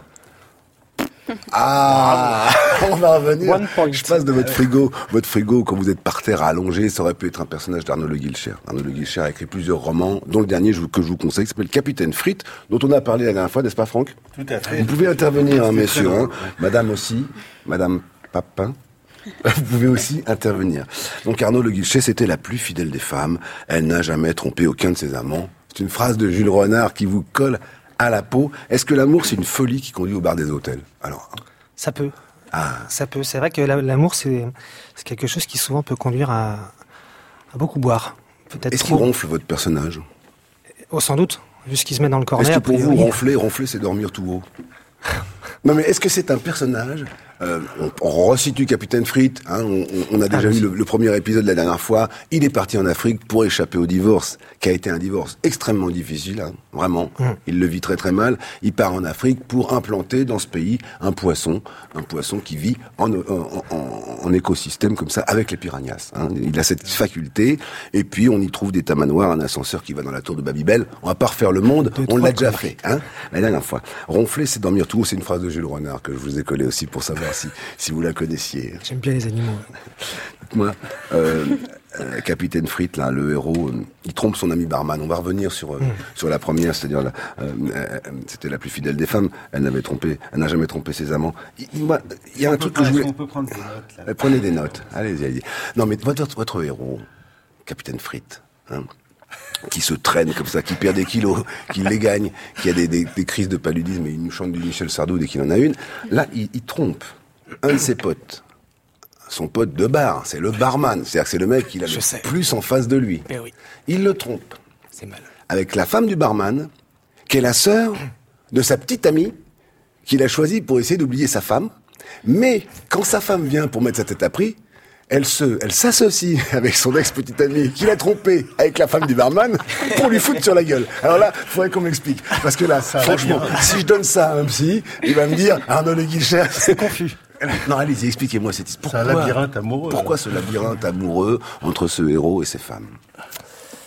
Ah, on va revenir. Je passe de votre frigo, votre frigo quand vous êtes par terre allongé, ça aurait pu être un personnage d'Arnaud Le Guilcher. Arnaud Le Guilcher a écrit plusieurs romans, dont le dernier que je vous conseille, qui s'appelle Capitaine Frites, dont on a parlé la dernière fois, n'est-ce pas, Franck? Tout à fait. Vous pouvez intervenir, hein, messieurs, hein. Madame aussi, Madame Papin. Vous pouvez aussi intervenir. Donc Arnaud Le Guilcher, c'était la plus fidèle des femmes. Elle n'a jamais trompé aucun de ses amants. C'est une phrase de Jules Renard qui vous colle à la peau. Est-ce que l'amour, c'est une folie qui conduit au bar des hôtels? Alors, ça peut. Ah. Ça peut. C'est vrai que l'amour, c'est, c'est quelque chose qui souvent peut conduire à, à beaucoup boire. Peut-être Est-ce trop. qu'il ronfle votre personnage? Oh, sans doute. Juste qu'il se met dans le corner. Est-ce que pour vous, ronfler, ronfler, c'est dormir tout haut? Non, mais est-ce que c'est un personnage? Euh, on, on resitue Capitaine Frites, hein, on, on a déjà ah, vu le, le premier épisode la dernière fois. Il est parti en Afrique pour échapper au divorce, qui a été un divorce extrêmement difficile, hein, vraiment. Mm. Il le vit très très mal. Il part en Afrique pour implanter dans ce pays un poisson, un poisson qui vit en, en, en, en écosystème comme ça avec les piranhas. Hein. Il a cette faculté. Et puis on y trouve des tamanoirs, un ascenseur qui va dans la tour de Babybel. On va pas refaire le monde, Deux, on l'a déjà fait, hein, la dernière fois. Ronfler, c'est dormir tout haut. C'est une phrase de Jules Renard que je vous ai collée aussi pour savoir si, si vous la connaissiez. J'aime bien les animaux. Dites-moi, euh, euh, Capitaine Frites, là, le héros, euh, il trompe son ami barman. On va revenir sur euh, mm. sur la première, c'est-à-dire la, euh, euh, c'était la plus fidèle des femmes. Elle n'avait trompé, elle n'a jamais trompé ses amants. Il, il, il y a on un truc prendre, que je voulais. On peut prendre des notes. Là. Prenez des notes. Allez-y, allez-y. Non, mais votre votre héros, Capitaine Frites, hein, qui se traîne comme ça, qui perd des kilos, qui les gagne, qui a des, des, des crises de paludisme et il nous chante du Michel Sardou dès qu'il en a une. Là, il, il trompe un de ses potes. Son pote de bar, c'est le barman. C'est-à-dire que c'est le mec qui a le plus en face de lui. Mais oui. Il le trompe. C'est mal. Avec la femme du barman, qui est la sœur de sa petite amie, qu'il a choisie pour essayer d'oublier sa femme. Mais, quand sa femme vient pour mettre sa tête à prix, elle se, elle s'associe avec son ex-petite amie, qu'il a trompé avec la femme du barman, pour lui foutre sur la gueule. Alors là, faudrait qu'on m'explique. Parce que là, ça, franchement, si je donne ça à un psy, il va me dire, Arnaud Le Guilcher, c'est confus. Non, allez-y, expliquez-moi cette histoire. C'est un labyrinthe amoureux. Pourquoi ce labyrinthe amoureux entre ce héros et ces femmes?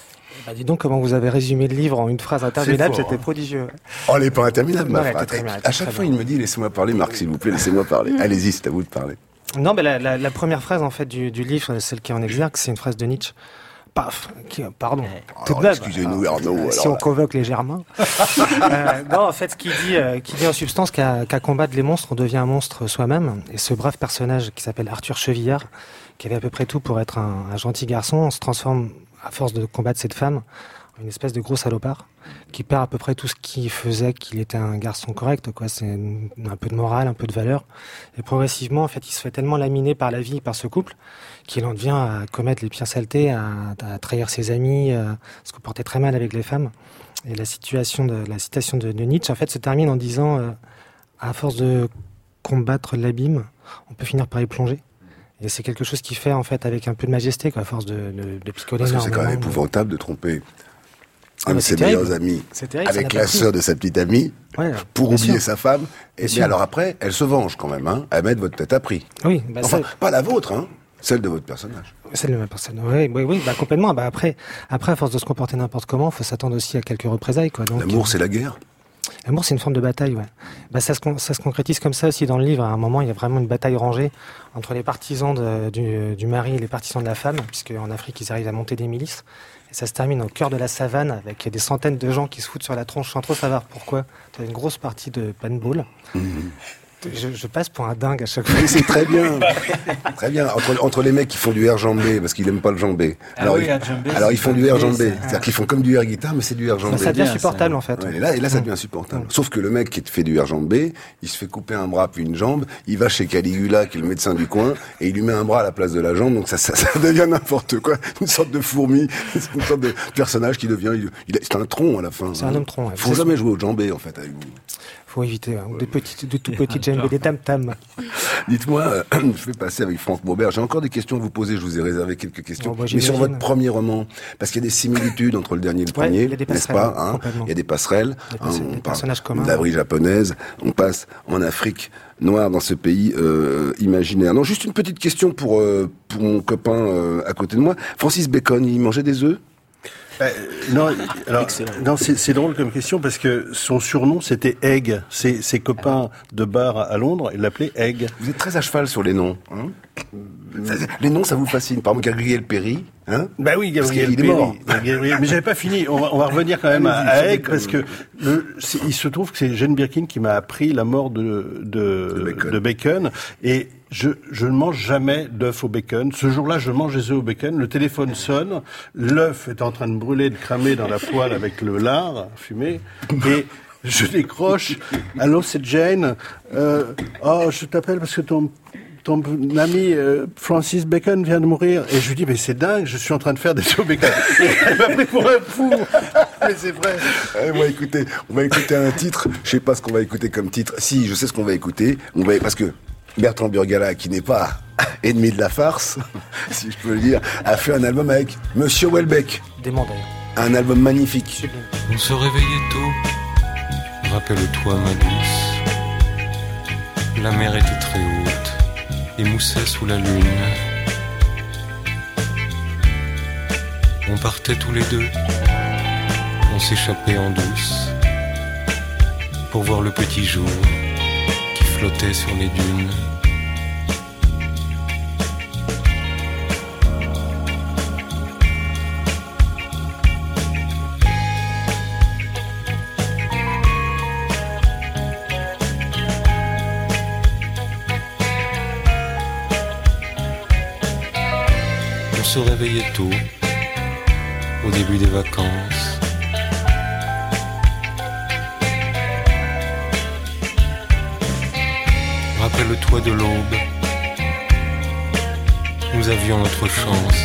Bah, dis donc comment vous avez résumé le livre en une phrase interminable, fort, c'était hein. prodigieux. Oh, elle n'est pas interminable, ma Non, elle phrase. était très bien, elle À était chaque très fois, bien. il me dit, laissez-moi parler, Marc, s'il vous plaît, laissez-moi parler. Allez-y, c'est à vous de parler. Non, mais la, la, la première phrase en fait du, du livre, celle qui est en exergue, c'est une phrase de Nietzsche. Paf, qui, pardon. Tout de Alors, même. excusez-nous, Arnaud. Euh, si alors on là. convoque les Germains. euh, non, en fait, ce qui dit, euh, qui dit en substance qu'à, qu'à combattre les monstres, on devient un monstre soi-même. Et ce brave personnage qui s'appelle Arthur Chevillard, qui avait à peu près tout pour être un, un gentil garçon, on se transforme à force de combattre cette femme en une espèce de gros salopard qui perd à peu près tout ce qui faisait qu'il était un garçon correct, quoi. C'est une- un peu de morale, un peu de valeur. Et progressivement, en fait, il se fait tellement laminer par la vie, par ce couple, qu'il en devient à commettre les pires saletés, à, à trahir ses amis, à se comporter très mal avec les femmes. Et la situation de la citation de, de Nietzsche, en fait, se termine en disant, euh, à force de combattre l'abîme, on peut finir par y plonger. Et c'est quelque chose qu'il fait, en fait, avec un peu de majesté, quoi, à force de, de, de picoler Parce que c'est quand même énormément. épouvantable de tromper Ah, un de mais ses c'est terrible. meilleurs amis C'est terrible, ça avec n'a la pas pris. sœur de sa petite amie Ouais, pour bien oublier sûr. sa femme. Et mais sûr. alors après, elle se venge quand même, hein, à mettre votre tête à prix. Oui, bah Enfin, ça, pas la vôtre, hein, celle de votre personnage. c'est le même personne. Oui, oui, oui, bah complètement. Bah après, après, à force de se comporter n'importe comment, faut s'attendre aussi à quelques représailles, quoi. Donc, L'amour, euh, c'est la guerre. L'amour, c'est une forme de bataille, ouais. Bah, ça se, con- ça se concrétise comme ça aussi dans le livre. À un moment, il y a vraiment une bataille rangée entre les partisans de- du, du mari et les partisans de la femme, puisque en Afrique, ils arrivent à monter des milices. Et ça se termine au cœur de la savane avec des centaines de gens qui se foutent sur la tronche sans trop savoir pourquoi. Tu as une grosse partie de paintball. Je, je passe pour un dingue à chaque fois. Mais c'est très bien. Très bien. Entre, entre les mecs qui font du air jambé, parce qu'ils n'aiment pas le jambé. Ah Alors, oui, ils, air jambé, alors c'est ils font pas du air bien, jambé. ça. C'est-à-dire qu'ils font comme du air guitare, mais c'est du air Bah, jambé. ça devient bien, supportable, ça. en fait. Ouais, et là, et là, ça Mm. devient insupportable. Sauf que le mec qui fait du air jambé, il se fait couper un bras puis une jambe, il va chez Caligula, qui est le médecin du coin, et il lui met un bras à la place de la jambe, donc ça, ça, ça devient n'importe quoi. Une sorte de fourmi, une sorte de personnage qui devient, il, il est- c'est un tronc à la fin. C'est un homme tronc, ouais. Faut C'est- jamais jouer au jambé, en fait, avec vous. Faut éviter, hein. Des petites, des tout petites djembés, des tam-tams. Dites-moi, euh, je vais passer avec Franck Maubert. J'ai encore des questions à vous poser. Je vous ai réservé quelques questions. Oh, bah, Mais sur j'imagine. votre premier roman, parce qu'il y a des similitudes entre le dernier et le Ouais, premier, il y a des n'est-ce passerelles, pas, hein? complètement. Il y a des passerelles. Des hein, passerelles, on des parle personnages communs. d'abri japonaise. On passe en Afrique noire dans ce pays euh, imaginaire. Non, juste une petite question pour euh, pour mon copain euh, à côté de moi. Francis Bacon, il mangeait des œufs? Euh, non, alors, non, c'est, c'est drôle comme question parce que son surnom c'était Egg. Ses, ses copains de bar à Londres, ils l'appelaient Egg. Vous êtes très à cheval sur les noms. Hein? Les noms, ça vous fascine. Par exemple, Gabriel Perry. Hein? Bah oui, Gabriel Parce qu'il est mort. Perry. Gabriel- Mais j'avais pas fini. On va, on va revenir quand même à, Allez-y, à c'est Egg Bacon. parce que le, c'est- il se trouve que c'est Jane Birkin qui m'a appris la mort de de, De Bacon. de Bacon. Et je, je ne mange jamais d'œuf au bacon. Ce jour-là, je mange des œufs au bacon. Le téléphone sonne. L'œuf est en train de brûler, de cramer dans la poêle avec le lard fumé. Et je décroche. Allô, c'est Jane. Euh, oh, je t'appelle parce que ton ton ami euh, Francis Bacon vient de mourir. Et je lui dis, mais c'est dingue, je suis en train de faire des œufs au bacon. Et elle m'a pris pour un fou. Mais c'est vrai. Eh, on va écouter, on va écouter un titre. Je sais pas ce qu'on va écouter comme titre. Si, je sais ce qu'on va écouter. On va, parce que Bertrand Burgala, qui n'est pas ennemi de la farce, si je peux le dire, a fait un album avec Monsieur Welbeck. Dément d'ailleurs. Un album magnifique. Sublime. On se réveillait tôt, rappelle-toi ma douce. La mer était très haute et moussait sous la lune. On partait tous les deux, on s'échappait en douce pour voir le petit jour qui flottait sur les dunes. On se réveillait tôt, au début des vacances. Rappelle-toi de l'aube, nous avions notre chance.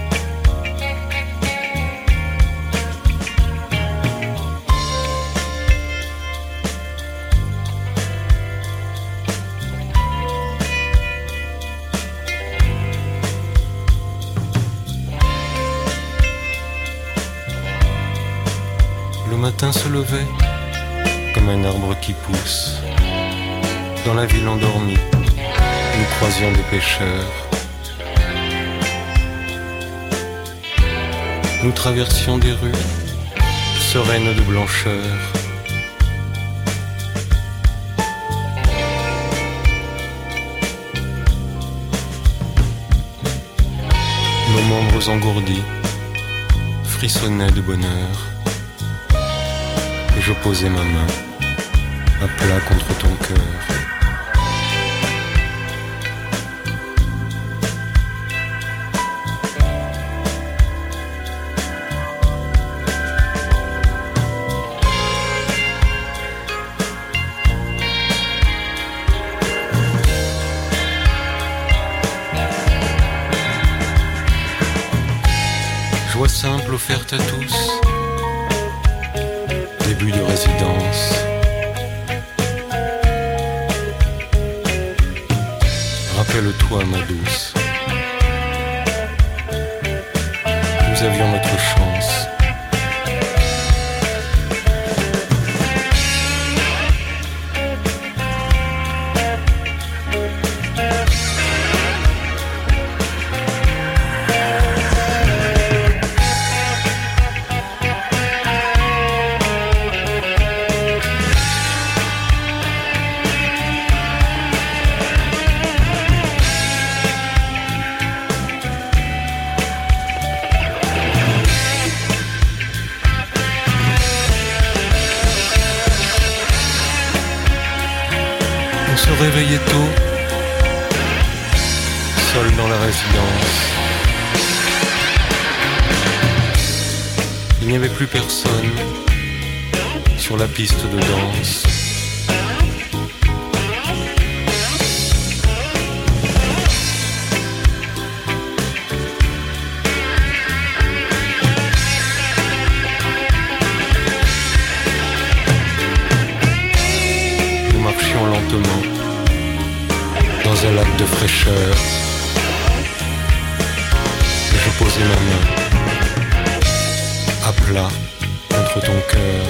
Le matin se levait comme un arbre qui pousse. Dans la ville endormie, nous croisions des pêcheurs. Nous traversions des rues sereines de blancheur. Nos membres engourdis frissonnaient de bonheur. Et je posais ma main à plat contre ton cœur. Joie simple offerte à tous, début de résidence. Rappelle-toi, ma douce, nous avions notre chance. Réveillé tôt, seul dans la résidence. Il n'y avait plus personne sur la piste de danse. Nous marchions lentement dans un lac de fraîcheur. Et je posais ma main à plat contre ton cœur.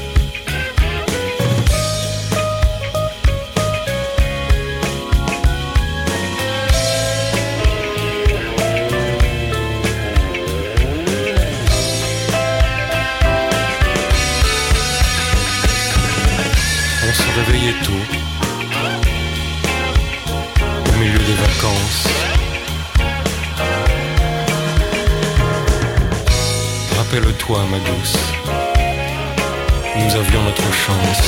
On se réveillait tôt, au milieu des vacances. Rappelle-toi, ma douce, nous avions notre chance.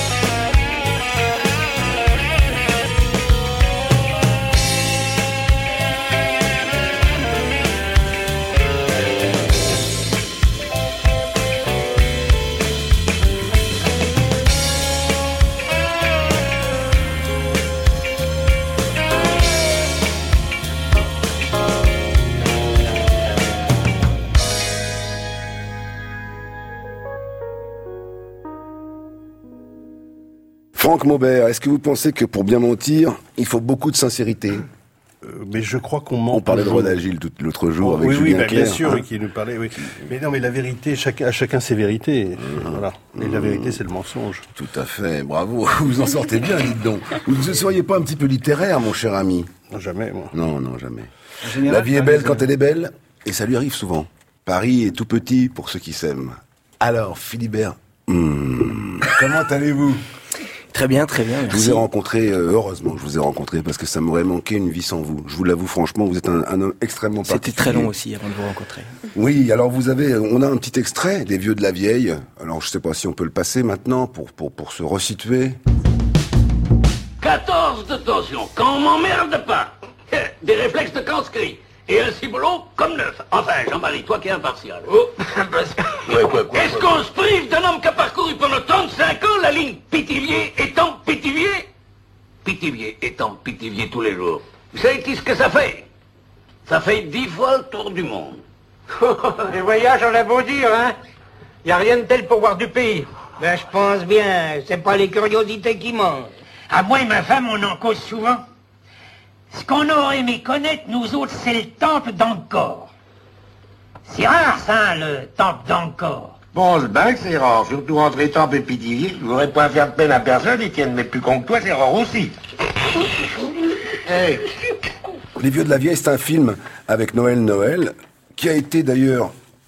Franck Maubert, est-ce que vous pensez que pour bien mentir, il faut beaucoup de sincérité ? Euh, mais je crois qu'on ment. On parlait de toujours. Rod Agile tout- l'autre jour avec oui, oui, Julien bah, Clerc. bien sûr, hein. oui, qui nous parlait. Oui. Mais non, mais la vérité, chacun, à chacun ses vérités. Euh, Voilà. Et la vérité, c'est le mensonge. Tout à fait, bravo, vous en sortez bien, dites donc. Vous ne seriez pas un petit peu littéraire, mon cher ami ? Non, jamais, moi. Non, non, jamais. En général, La vie est dans belle les- quand elle est belle, et ça lui arrive souvent. Paris est tout petit pour ceux qui s'aiment. Alors, Philibert, hmm, comment allez-vous ? Très bien, très bien, Je vous merci. ai rencontré, euh, heureusement, je vous ai rencontré, parce que ça m'aurait manqué une vie sans vous. Je vous l'avoue franchement, vous êtes un, un homme extrêmement particulier. C'était très long aussi avant de vous rencontrer. Oui, alors vous avez, on a un petit extrait des Vieux de la Vieille. Alors je sais pas si on peut le passer maintenant pour pour pour se resituer. quatorze de tension, quand on m'emmerde pas. Des réflexes de conscrit. Et un ciboulot comme neuf. Enfin, Jean-Marie, toi qui es impartial. Oh. Ouais, quoi, quoi, Est-ce qu'on se prive d'un homme qui a parcouru pendant trente-cinq ans la ligne Pithiviers étant Pithiviers Pithiviers étant Pithiviers tous les jours. Vous savez qu'est-ce que ça fait? Ça fait dix fois le tour du monde. Les voyages, on a beau dire, hein. Y a rien de tel pour voir du pays. Ben, je pense bien. C'est pas les curiosités qui manquent. À moi et ma femme, on en cause souvent. Ce qu'on aurait aimé connaître, nous autres, c'est le temple d'Angkor. C'est rare, ça, hein, le temple d'Angkor. Bon, c'est bien que c'est rare. Surtout entre les temples et Pithiviers. Je voudrais pas faire de peine à personne. Ils tiennent mais plus con que toi, c'est rare aussi. Hey. Les Vieux de la Vieille, c'est un film avec Noël Noël qui a été d'ailleurs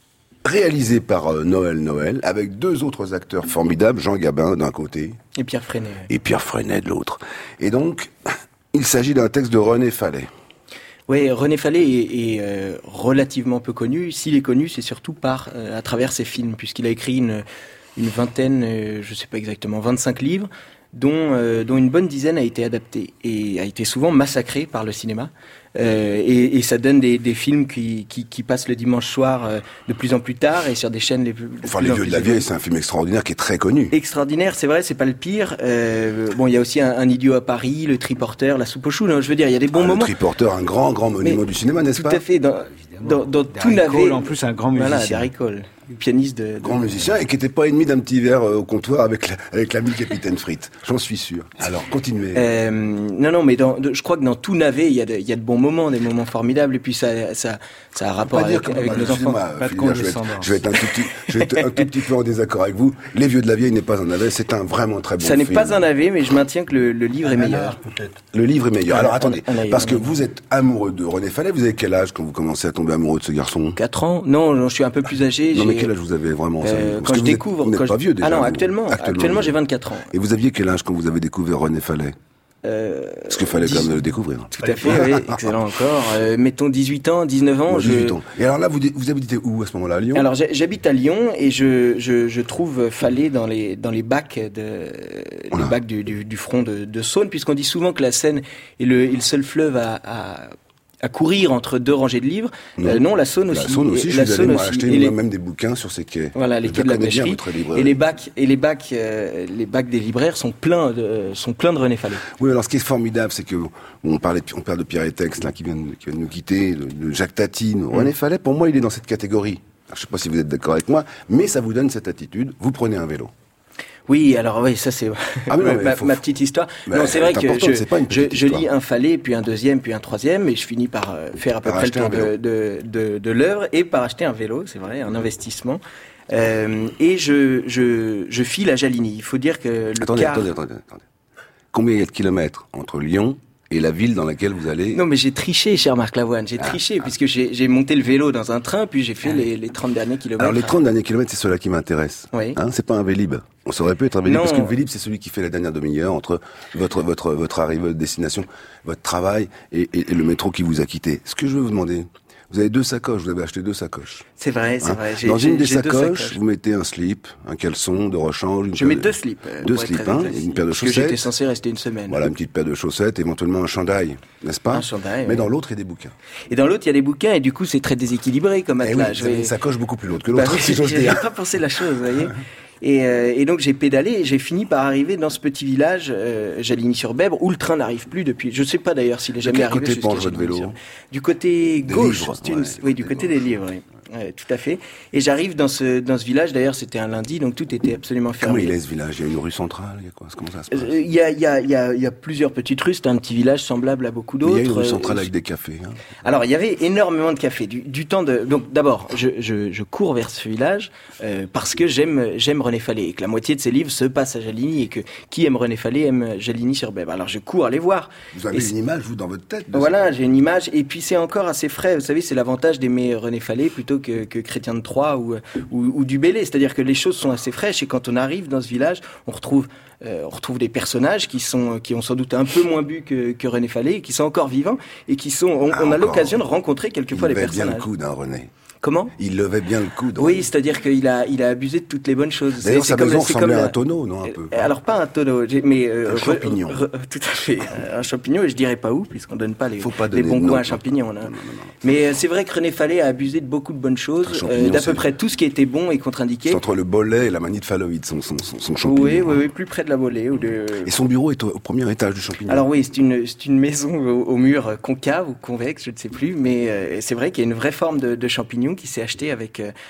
réalisé par euh, Noël Noël, avec deux autres acteurs formidables, Jean Gabin d'un côté Et Pierre Freinet. et Pierre Freinet de l'autre. Et donc, il s'agit d'un texte de René Fallet. Oui, René Fallet est, est euh, relativement peu connu. S'il est connu, c'est surtout par euh, à travers ses films, puisqu'il a écrit une, une vingtaine, euh, je sais pas exactement, vingt-cinq livres, dont, euh, dont une bonne dizaine a été adaptée et a été souvent massacrée par le cinéma. Euh, et, et ça donne des, des films qui, qui, qui passent le dimanche soir euh, de plus en plus tard et sur des chaînes les plus. De Enfin, plus Les en Vieux plus de la Vieille, c'est un film extraordinaire qui est très connu. Extraordinaire, c'est vrai, c'est pas le pire. Euh, bon, il y a aussi un, un Idiot à Paris, Le Triporteur, La Soupe aux choux. Non, je veux dire, il y a des bons Ah, moments. Le Triporteur, un grand, grand monument Mais du cinéma, n'est-ce Tout pas? à fait. Dans, dans, dans tout Darry navet. Cole, en plus, un grand musicien. Voilà, Darry Cole, pianiste de, de... Grand musicien et qui n'était pas ennemi d'un petit verre euh, au comptoir avec la, avec l'ami Capitaine Frites. J'en suis sûr. Alors, continuez. Euh, non, non, mais dans, de, je crois que dans tout navet, il y a de, il y a de bons moments, des moments formidables, et puis ça, ça, ça a un rapport Pas dire avec, que- avec bah, nos enfants. excusez-moi, Pas de Philippe, je vais, être, condescendance. je vais être un tout petit, je vais être un tout petit peu en désaccord avec vous. Les Vieux de la Vieille n'est pas un navet, c'est un vraiment très bon Ça n'est film. pas un navet, mais je maintiens que le, le livre est meilleur. Le livre est meilleur. Un- Alors un- attendez, un ailleurs, parce que un vous êtes amoureux de René Fallet. Vous avez quel âge quand vous commencez à tomber amoureux de ce garçon? quatre ans? Non, non, je suis un peu plus âgé. Non, mais j'ai- quel âge vous avez vraiment ça Euh, Parce quand que je vous êtes- découvre, vous n'êtes quand pas je- vieux déjà. Ah non, vous. actuellement, actuellement, j'ai vingt-quatre ans. Et vous aviez quel âge quand vous avez découvert René Fallet? Euh, Parce qu'il fallait quand même le découvrir. Tout à fait, oui, excellent encore. Euh, mettons dix-huit ans, dix-neuf ans. Bon, je... dix-huit ans. Et alors là, vous, vous habitez où à ce moment-là, à Lyon? Alors j'ai- j'habite à Lyon et je, je, je trouve Fallet dans les, dans les bacs, de, les bacs du, du, du front de, de Saône, puisqu'on dit souvent que la Seine est le, est le seul fleuve à, à, à courir entre deux rangées de livres. Non, Euh, non la Saône aussi. La Saône aussi, Et- je la suis allé Saône moi, aussi. acheter Et les- moi-même des bouquins sur ces quais. Voilà, les Je quais de la connais bien pêcherie. votre librairie. Et les bacs, et les bacs, euh, les bacs des libraires sont pleins de, sont pleins de René Fallet. Oui, alors ce qui est formidable, c'est que bon, on parlait, de- on parle de Pierre Etex, là, qui vient, de, qui vient de nous quitter, de, de Jacques Tati. Mm. René Fallet, pour moi, il est dans cette catégorie. Alors, je sais pas si vous êtes d'accord avec moi, mais ça vous donne cette attitude. Vous prenez un vélo. Oui, alors oui, ça c'est Ah, mais non, mais ma, faut- ma petite histoire. Bah, non, c'est elle vrai est que importante, je, c'est pas une je, petite je histoire. lis un Fallet, puis un deuxième, puis un troisième, et je finis par euh, faire à peu Par près le acheter tour un de, de, de, de l'œuvre et par acheter un vélo, c'est vrai, un investissement. Euh, et je, je, je file à Jalini. Il faut dire que le Attendez, car... attendez, attendez, attendez. Combien il y a de kilomètres entre Lyon et la ville dans laquelle vous allez? Non, mais j'ai triché, cher Marc Lavoine. J'ai Ah, triché, ah. puisque j'ai j'ai monté le vélo dans un train, puis j'ai fait les, les trente derniers kilomètres. Alors les trente derniers kilomètres, c'est ceux-là qui m'intéressent. Oui. Hein, c'est pas un Vélib. On saurait peut être un Vélib, Non. parce que le Vélib, c'est celui qui fait la dernière demi-heure entre votre, votre, votre arrivée, votre destination, votre travail et, et, et le métro qui vous a quitté. Ce que je veux vous demander, vous avez deux sacoches, vous avez acheté deux sacoches. C'est vrai, c'est Hein vrai. J'ai- Dans j'ai- une des j'ai deux sacoches, sacoches. vous mettez un slip, un caleçon de rechange. Une Je paire mets de- deux slips. euh, Deux pour être slips, très hein, précis, une paire de parce que j'étais chaussettes. censé rester une semaine. Voilà, une petite paire de chaussettes, éventuellement un chandail, n'est-ce pas? Un chandail, Mais oui. dans l'autre, il y a des bouquins. Et dans l'autre, il y a des bouquins, et du coup, c'est très déséquilibré comme Eh oui, attelage. vous avez Oui. une sacoche beaucoup plus lourde que Bah l'autre, oui, si j'ose j'avais dire. pas pensé la chose, vous voyez. Et, euh, et donc j'ai pédalé et j'ai fini par arriver dans ce petit village, euh, Jaligny-sur-Bèbre, où le train n'arrive plus depuis. Je sais pas d'ailleurs s'il est De jamais quel arrivé. côté jusqu'à penche votre vélo? Jaligny-sur- Du côté Des gauche. livres, c'est une- ouais, oui, du côté des livres. Oui. Ouais, tout à fait. Et j'arrive dans ce dans ce village. D'ailleurs, c'était un lundi, donc tout était absolument Comment fermé. il est ce village? Il y a une rue centrale, il y a quoi? Comment ça se passe? Euh, Il y a il y a il y a il y a plusieurs petites rues. C'est un petit village semblable à beaucoup Mais il d'autres. y a une rue Euh, centrale avec des cafés. Hein. Alors, il y avait énormément de cafés. Du, du temps de. Donc, d'abord, je, je, je cours vers ce village euh, parce que j'aime j'aime René Fallet et que la moitié de ses livres se passe à Jaligny et que qui aime René Fallet aime Jaligny-sur-Bèbre. Alors, je cours aller voir. Vous avez Et une image, vous, dans votre tête? de Voilà, j'ai une image et puis c'est encore assez frais. Vous savez, c'est l'avantage d'aimer René Fallet plutôt que, que Chrétien de Troyes ou, ou, ou du Bellay. C'est-à-dire que les choses sont assez fraîches et quand on arrive dans ce village, on retrouve euh, on retrouve des personnages qui sont qui ont sans doute un peu moins bu que, que René Fallet et qui sont encore vivants et qui sont. On, Ah, on a encore. l'occasion de rencontrer Il quelquefois les levait bien personnages. le coude, hein, René. Comment? Il levait bien le coude. Oui, c'est-à-dire qu'il a, il a abusé de toutes les bonnes choses. D'ailleurs, C'est- sa c'est comme maison la- c'est ressemblait comme à un la- tonneau, non, un peu? Euh, Alors pas un tonneau, j'ai- mais euh, Un re- champignon. re- tout à fait, un champignon. Et je dirais pas où, puisqu'on donne pas les, Faut pas les donner bons de nom. coins à champignons. Là. Mais euh, c'est vrai que René Fallet a abusé de beaucoup de bonnes choses, Un champignon, euh, d'à c'est- peu près tout ce qui était bon et contre-indiqué. C'est entre le bolet et la manite phalloïde, son, son, son, son champignon. Oui, oui, oui, plus près de la volée ou de. Et son bureau est au, au premier étage du champignon. Alors oui, c'est une, c'est une maison au, au mur concave ou convexe, je ne sais plus, mais euh, c'est vrai qu'il y a une vraie forme de, de champignon qui s'est achetée avec euh,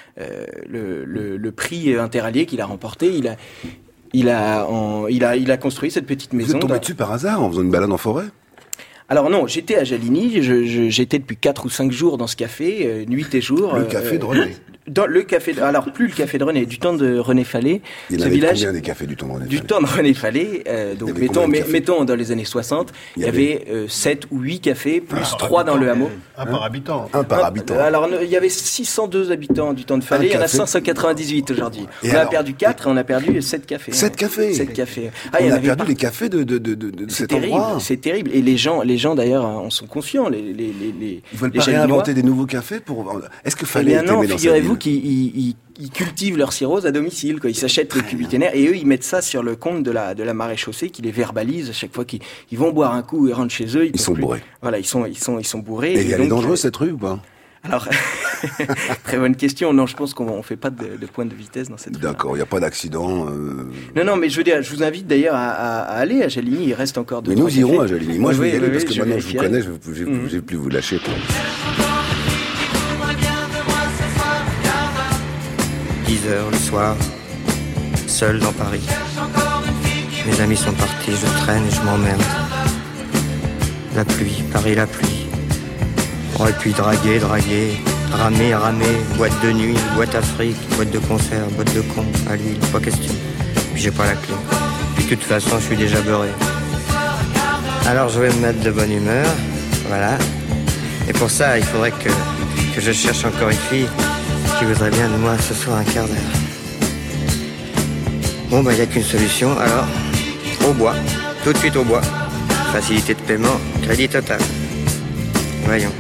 le, le, le prix interallié qu'il a remporté. Il a, il a, en, il a, il a construit cette petite Vous maison. êtes tombé dans- dessus par hasard en faisant une balade en forêt? Alors non, j'étais à Jaligny, je, je- j'étais depuis quatre ou cinq jours dans ce café, euh, nuit et jour. Le euh, café de euh, René. Dans le café, de, alors plus le café de René, du temps de René Fallet. Il y en ce avait village, combien des cafés du temps de René Du Fallet temps de René Fallet, euh, donc mettons, mais, mettons dans les années soixante, il y, il y avait, avait euh, sept ou huit cafés, plus trois dans le hameau. Un par habitant. Un par habitant. Un, alors il y avait six cent deux habitants du temps de Fallet, il y en a cinq cent quatre-vingt-dix-huit aujourd'hui. Et on alors, a perdu quatre et on a perdu sept cafés. sept cafés. sept cafés. Ah, on il y a perdu pas... les cafés de, de, de, de, de cet terrible, endroit. C'est terrible. Et les gens, les gens d'ailleurs en sont conscients. Les, les, les, les, Ils veulent les pas réinventer des nouveaux cafés pour. Est-ce que Fallet eh bien non, figurez-vous qu'ils ils, ils cultivent leur cirrhose à domicile, quoi. Ils s'achètent le cubiténaire et eux ils mettent ça sur le compte de la de la maréchaussée qui les verbalise à chaque fois qu'ils ils vont boire un coup, ils rentrent chez eux, ils, ils sont plus... bourrés. Voilà, ils sont ils sont ils sont bourrés. Et, et elle donc, est dangereuse cette rue ou pas? Alors, très bonne question. Non, je pense qu'on ne fait pas de, de pointe de vitesse dans cette rue. D'accord, il n'y a pas d'accident. Euh... Non, non, mais je veux dire, je vous invite d'ailleurs à, à, à aller à Jaligny. Il reste encore deux. Mais nous irons à Jaligny. Moi, je vais y aller parce que je maintenant je vous connais, je ne vais mmh. plus vous lâcher. dix heures le soir, seul dans Paris. Mes amis sont partis, je traîne et je m'emmerde. La pluie, Paris, la pluie. Oh, et puis draguer, draguer, ramer, ramer, boîte de nuit, boîte Afrique, boîte de concert, boîte de con, à Lille, pas question. Puis j'ai pas la clé. Puis de toute façon, je suis déjà beurré. Alors je vais me mettre de bonne humeur, voilà. Et pour ça, il faudrait que, que je cherche encore une fille qui voudrait bien de moi ce soir un quart d'heure. Bon, bah, il n'y a qu'une solution, alors, au bois, tout de suite au bois. Facilité de paiement, crédit total. Voyons.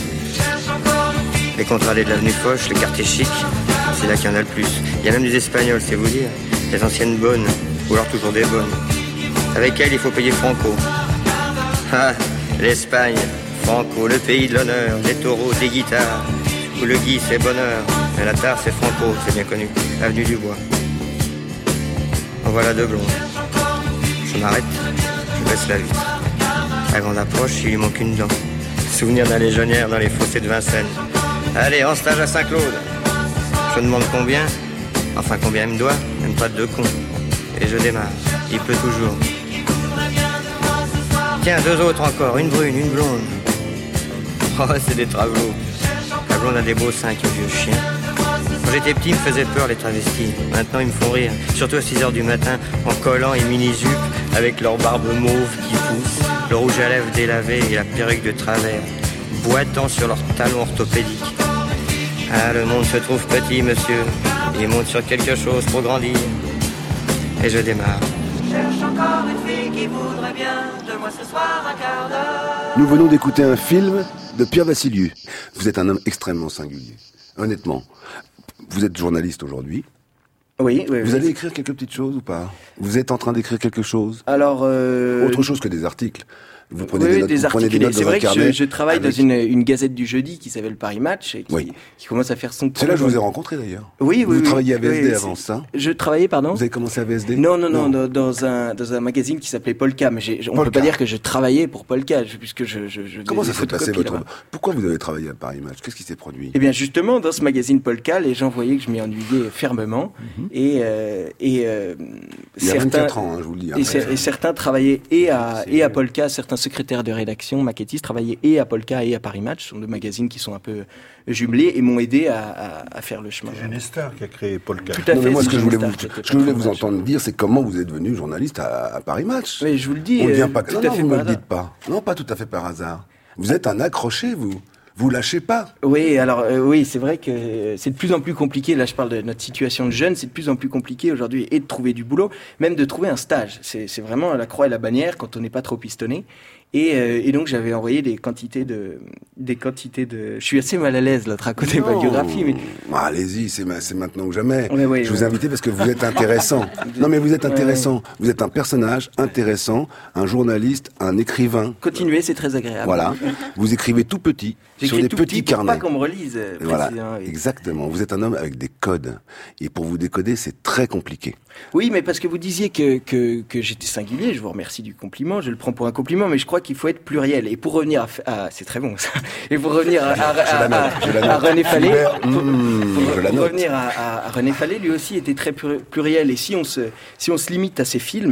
Les contre-allées de l'avenue Foch, les quartiers chics, c'est là qu'il y en a le plus. Il y a même des Espagnols, c'est vous dire. Des anciennes bonnes, ou alors toujours des bonnes. Avec elles, il faut payer Franco. Ah, l'Espagne, Franco, le pays de l'honneur, des taureaux, des guitares. Où le gui, c'est bonheur, et la tare, c'est Franco, c'est bien connu. Avenue du Bois. En voilà deux blondes. Je m'arrête, je baisse la vitre. À grande approche, il lui manque une dent. Souvenir d'un légionnaire dans les fossés de Vincennes. Allez, en stage à Saint-Claude. Je demande combien. Enfin, combien il me doit. Même pas de deux cons. Et je démarre. Il pleut toujours. Tiens, deux autres encore. Une brune, une blonde. Oh, c'est des travaux. La blonde a des beaux seins qui ont vieux chien. Quand j'étais petit, il me faisait peur les travestis. Maintenant, ils me font rire. Surtout à six heures du matin, en collant et mini-jupe, avec leur barbe mauve qui pousse, le rouge à lèvres délavé et la perruque de travers, boitant sur leurs talons orthopédiques. Ah, le monde se trouve petit, monsieur. Il monte sur quelque chose pour grandir. Et je démarre. Cherche encore une fille qui voudrait bien de moi ce soir un quart d'heure. Nous venons d'écouter un film de Pierre Vassiliou. Vous êtes un homme extrêmement singulier. Honnêtement. Vous êtes journaliste aujourd'hui. Oui, oui. Vous oui. allez écrire quelques petites choses ou pas? Vous êtes en train d'écrire quelque chose? Alors, euh... autre chose que des articles. Vous prenez oui, des notes, des vous prenez des notes C'est vrai que je, je travaille avec... dans une, une gazette du jeudi qui s'appelle Paris Match et qui, oui. qui commence à faire son tour. C'est là que je vous ai rencontré d'ailleurs. Oui, vous oui. Vous travailliez à V S D oui, avant ça? Je travaillais, pardon. Vous avez commencé à V S D? Non, non, non, non. Dans, dans un dans un magazine qui s'appelait Polka. Mais j'ai, on ne peut pas dire que je travaillais pour Polka, puisque je. je, je Comment ça s'est passé votre? Là-bas. Pourquoi vous avez travaillé à Paris Match? Qu'est-ce qui s'est produit? Eh bien, justement, dans ce magazine Polka, les gens voyaient que je m'y ennuyais fermement mm-hmm. et euh, et euh, il y a certains vingt-quatre ans, hein, je vous le dis. Hein, et, et certains travaillaient et à et à Polka, certains secrétaires de rédaction, maquettistes travaillaient et à Polka et à Paris Match, ce sont deux magazines qui sont un peu jumelés et m'ont aidé à, à, à faire le chemin. C'est Genester qui a créé Polka. Tout à non, fait. Mais moi, ce que je voulais vous, ce que je voulais vous entendre dire, c'est comment vous êtes devenu journaliste à, à Paris Match. Oui, je vous le dis. On ne vient pas. Tout Non, à non, fait vous ne me le dites pas. Non, pas tout à fait par hasard. Vous êtes un accroché, vous. Vous lâchez pas. Oui, alors euh, oui, c'est vrai que c'est de plus en plus compliqué. Là, je parle de notre situation de jeunes. C'est de plus en plus compliqué aujourd'hui et de trouver du boulot, même de trouver un stage. C'est, c'est vraiment la croix et la bannière quand on n'est pas trop pistonné. Et, euh, et donc j'avais envoyé des quantités de, des quantités de. Je suis assez mal à l'aise là de raconter ma biographie, mais. Ah, allez-y, c'est, ma... c'est maintenant ou jamais. Ouais, ouais, je ouais. vous ai invité parce que vous êtes intéressant. Non, mais vous êtes intéressant. Ouais, ouais. Vous êtes un personnage intéressant, un journaliste, un écrivain. Continuez, c'est très agréable. Voilà. Vous écrivez tout petit. Sur des tout petits petit carnets. Pour pas qu'on me relise. Voilà, oui. exactement. Vous êtes un homme avec des codes. Et pour vous décoder, c'est très compliqué. Oui, mais parce que vous disiez que, que, que j'étais singulier, je vous remercie du compliment, je le prends pour un compliment, mais je crois qu'il faut être pluriel. Et pour revenir à... à c'est très bon ça. Et pour revenir à, à, à, à, à, à René Fallet, pour, mmh, pour, pour revenir à, à, à René Fallet, lui aussi était très pluriel. Et si on se, si on se limite à ses films,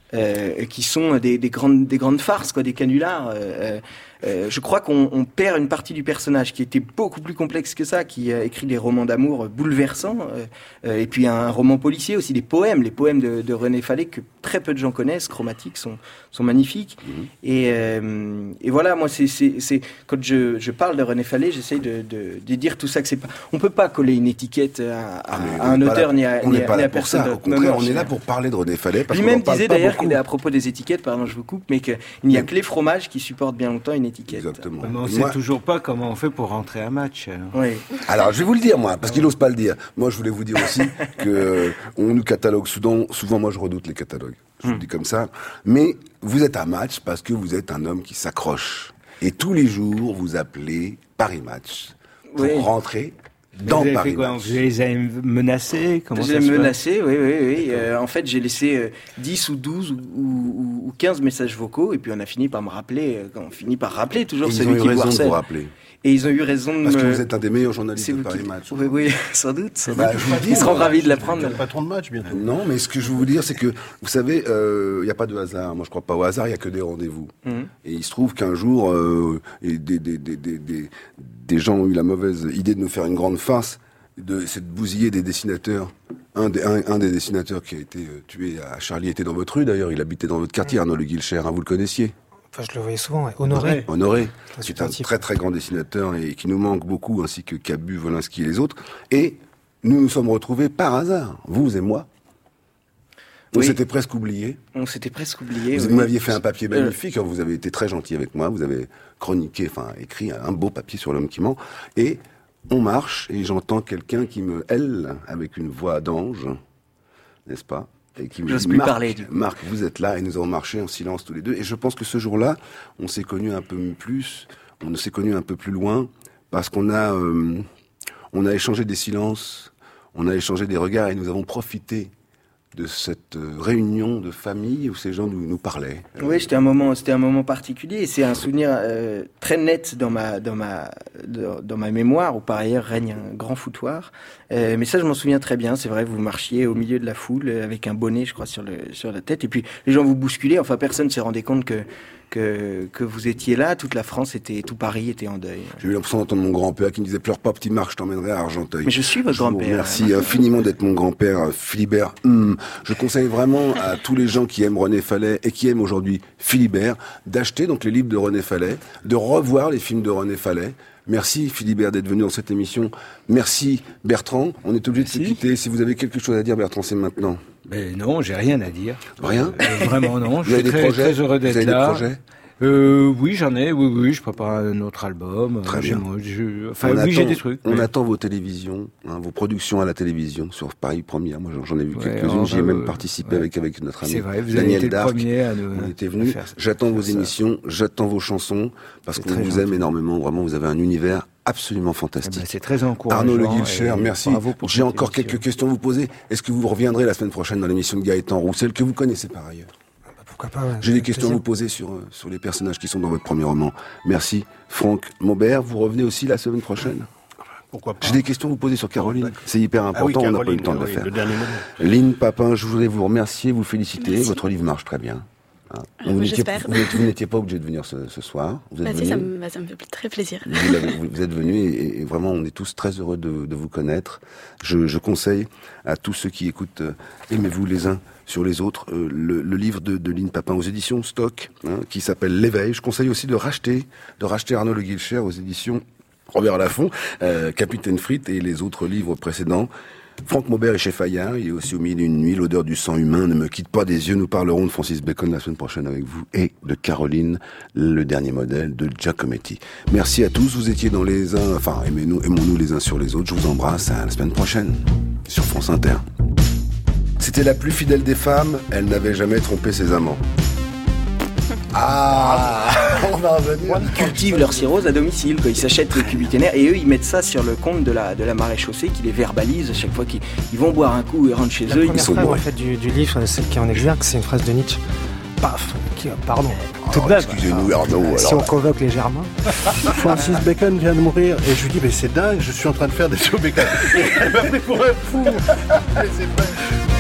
euh, qui sont des, des grandes, des grandes farces, quoi, des canulars. Euh, euh, je crois qu'on on perd une partie du personnage qui était beaucoup plus complexe que ça, qui a écrit des romans d'amour bouleversants, euh, et puis un roman policier aussi, des poèmes, les poèmes de, de René Fallet que très peu de gens connaissent, chromatiques, sont, sont magnifiques. Mmh. Et, euh, et voilà, moi, c'est, c'est, c'est quand je, je parle de René Fallet, j'essaye de, de, de dire tout ça, que c'est pas, on peut pas coller une étiquette à, à, ah, à un auteur ni à, on ni à, à, ni à pour personne. Ça. Au contraire, on est là pour parler de René Fallet. Parce Lui-même disait d'ailleurs qu'il est à propos des étiquettes, pardon, je vous coupe, mais qu'il n'y a que les fromages qui supportent bien longtemps une étiquette. Exactement. Mais on ne sait moi... toujours pas comment on fait pour rentrer un match. Alors. Oui. Alors, je vais vous le dire, moi, parce qu'il n'ose pas le dire. Moi, je voulais vous dire aussi que euh, on nous catalogue souvent. Souvent, moi, je redoute les catalogues. Je vous le dis comme ça. Mais vous êtes un match parce que vous êtes un homme qui s'accroche. Et tous les jours, vous appelez Paris Match pour oui. rentrer dans vous Paris quoi, Match. Vous les avez menacés Comment J'ai menacé, oui, oui, oui. Euh, en fait, j'ai laissé euh, dix ou douze ou, ou, ou quinze messages vocaux, et puis on a fini par me rappeler, euh, on finit par rappeler toujours et celui qui vous harcèle. Ils ont eu raison de vous rappeler. Et ils ont eu raison de Parce me... que vous êtes un des meilleurs journalistes de Paris qui... Match. Oui, oui, sans doute. Sans bah, doute. Dis, ils seront moi, ravis de l'apprendre. Le patron de match, bientôt. Non, mais ce que je veux vous dire, c'est que, vous savez, il euh, n'y a pas de hasard. Moi, je crois pas au hasard, il n'y a que des rendez-vous. Mmh. Et il se trouve qu'un jour, euh, et des, des, des, des, des, des gens ont eu la mauvaise idée de nous faire une grande farce, de, c'est de bousiller des dessinateurs. Un des, un, un des dessinateurs qui a été euh, tué à Charlie était dans votre rue, d'ailleurs. Il habitait dans votre quartier, mmh. Arnaud Le Guilcher. Hein, vous le connaissiez? Enfin, je le voyais souvent, ouais. Honoré. Honoré, qui est un très très grand dessinateur et qui nous manque beaucoup, ainsi que Cabu, Volinsky et les autres. Et nous nous sommes retrouvés par hasard, vous et moi. On oui. s'était presque oublié. On s'était presque oublié. Vous, oui. vous m'aviez fait un papier magnifique, euh... vous avez été très gentil avec moi, vous avez chroniqué, enfin écrit un beau papier sur l'homme qui ment. Et on marche et j'entends quelqu'un qui me hèle avec une voix d'ange, n'est-ce pas? Et qui me J'ose dit, plus Marc, parler, du coup. Marc, vous êtes là, et nous avons marché en silence tous les deux. Et je pense que ce jour-là, on s'est connus un peu plus, on s'est connus un peu plus loin, parce qu'on a, euh, on a échangé des silences, on a échangé des regards, et nous avons profité de cette réunion de famille où ces gens nous, nous parlaient. Oui, c'était un moment, c'était un moment particulier, et c'est un souvenir euh, très net dans ma, dans ma, dans, dans ma mémoire, où par ailleurs règne un grand foutoir. Euh, mais ça, je m'en souviens très bien. C'est vrai, vous marchiez au milieu de la foule avec un bonnet, je crois, sur le, sur la tête, et puis les gens vous bousculaient. Enfin, personne ne s'est rendu compte que que que vous étiez là. Toute la France était, tout Paris était en deuil. J'ai eu l'impression d'entendre mon grand-père qui me disait « Pleure pas, petit Marc, je t'emmènerai à Argenteuil ». Mais je suis votre je grand-père. Merci infiniment d'être mon grand-père, Philibert. Hum. Je conseille vraiment à tous les gens qui aiment René Fallet et qui aiment aujourd'hui Philibert d'acheter donc les livres de René Fallet, de revoir les films de René Fallet. Merci Philibert d'être venu dans cette émission. Merci Bertrand. On est obligé de se quitter. Si vous avez quelque chose à dire, Bertrand, c'est maintenant. Mais non, j'ai rien à dire. Rien euh, Vraiment non. Vous je avez suis des très, projets très heureux d'être vous avez là. Des projets euh, oui, j'en ai. Oui, oui, je prépare un autre album. Très bien. Moi, je... Enfin, on oui, attend, j'ai des trucs. On mais... attend vos télévisions, hein, vos productions à la télévision sur Paris Première. Moi, j'en ai vu ouais, quelques-unes. J'y ai euh, même participé ouais. avec avec notre ami C'est vrai, vous Daniel avez été Darc. le premier à nous. On était venus. J'attends vos émissions, j'attends vos chansons parce qu'on vous aime énormément. Vraiment, vous avez un univers absolument fantastique. Eh ben, c'est très encourageant. Arnaud Le Guilcher, merci. J'ai encore émission. quelques questions à vous poser. Est-ce que vous reviendrez la semaine prochaine dans l'émission de Gaëtan Roussel, que vous connaissez par ailleurs? Pourquoi pas, ouais. J'ai des questions à vous poser sur, euh, sur les personnages qui sont dans votre premier roman. Merci. Franck Maubert, vous revenez aussi la semaine prochaine? Pourquoi pas? J'ai des questions à vous poser sur Caroline. C'est hyper important, ah oui, on n'a pas eu le temps de oui, le faire. Le dernier modèle. Lynn Papin, je voudrais vous remercier, vous féliciter. Merci. Votre livre marche très bien. Hein. Euh, vous, j'espère. vous, vous n'étiez pas obligé de venir ce, ce soir. Vous êtes bah, venu. Si, ça, me, bah, ça me fait très plaisir. Vous, vous, vous êtes venu et, et vraiment, on est tous très heureux de, de vous connaître. Je, je conseille à tous ceux qui écoutent euh, Aimez-vous les uns sur les autres, euh, le, le livre de, de Lynn Papin aux éditions Stock, hein, qui s'appelle L'éveil. Je conseille aussi de racheter, de racheter Arnaud Le Guilcher aux éditions Robert Laffont, euh, Capitaine Frites et les autres livres précédents. Franck Maubert est chez Fayard, il est aussi au milieu d'une nuit, l'odeur du sang humain ne me quitte pas des yeux. Nous parlerons de Francis Bacon la semaine prochaine avec vous et de Caroline, le dernier modèle de Giacometti. Merci à tous, vous étiez dans les uns, enfin aimez-nous, aimons-nous les uns sur les autres. Je vous embrasse, à la semaine prochaine sur France Inter. C'était la plus fidèle des femmes, elle n'avait jamais trompé ses amants. Ah, on va revenir. Ils cultivent leur cirrhose à domicile, quoi. Ils s'achètent le cubiténaire et eux ils mettent ça sur le compte de la, de la maréchaussée qui les verbalise à chaque fois qu'ils ils vont boire un coup et rentrent chez la eux. La première phrase en fait, du, du livre, celle qui est en exergue, c'est une phrase de Nietzsche. Paf, qui, pardon. Tout de excusez-nous Arnaud. Si alors, on convoque les Germains. Francis Bacon vient de mourir et je lui dis mais c'est dingue, je suis en train de faire des shows Bacon. Elle m'a pris pour un fou. Mais c'est vrai.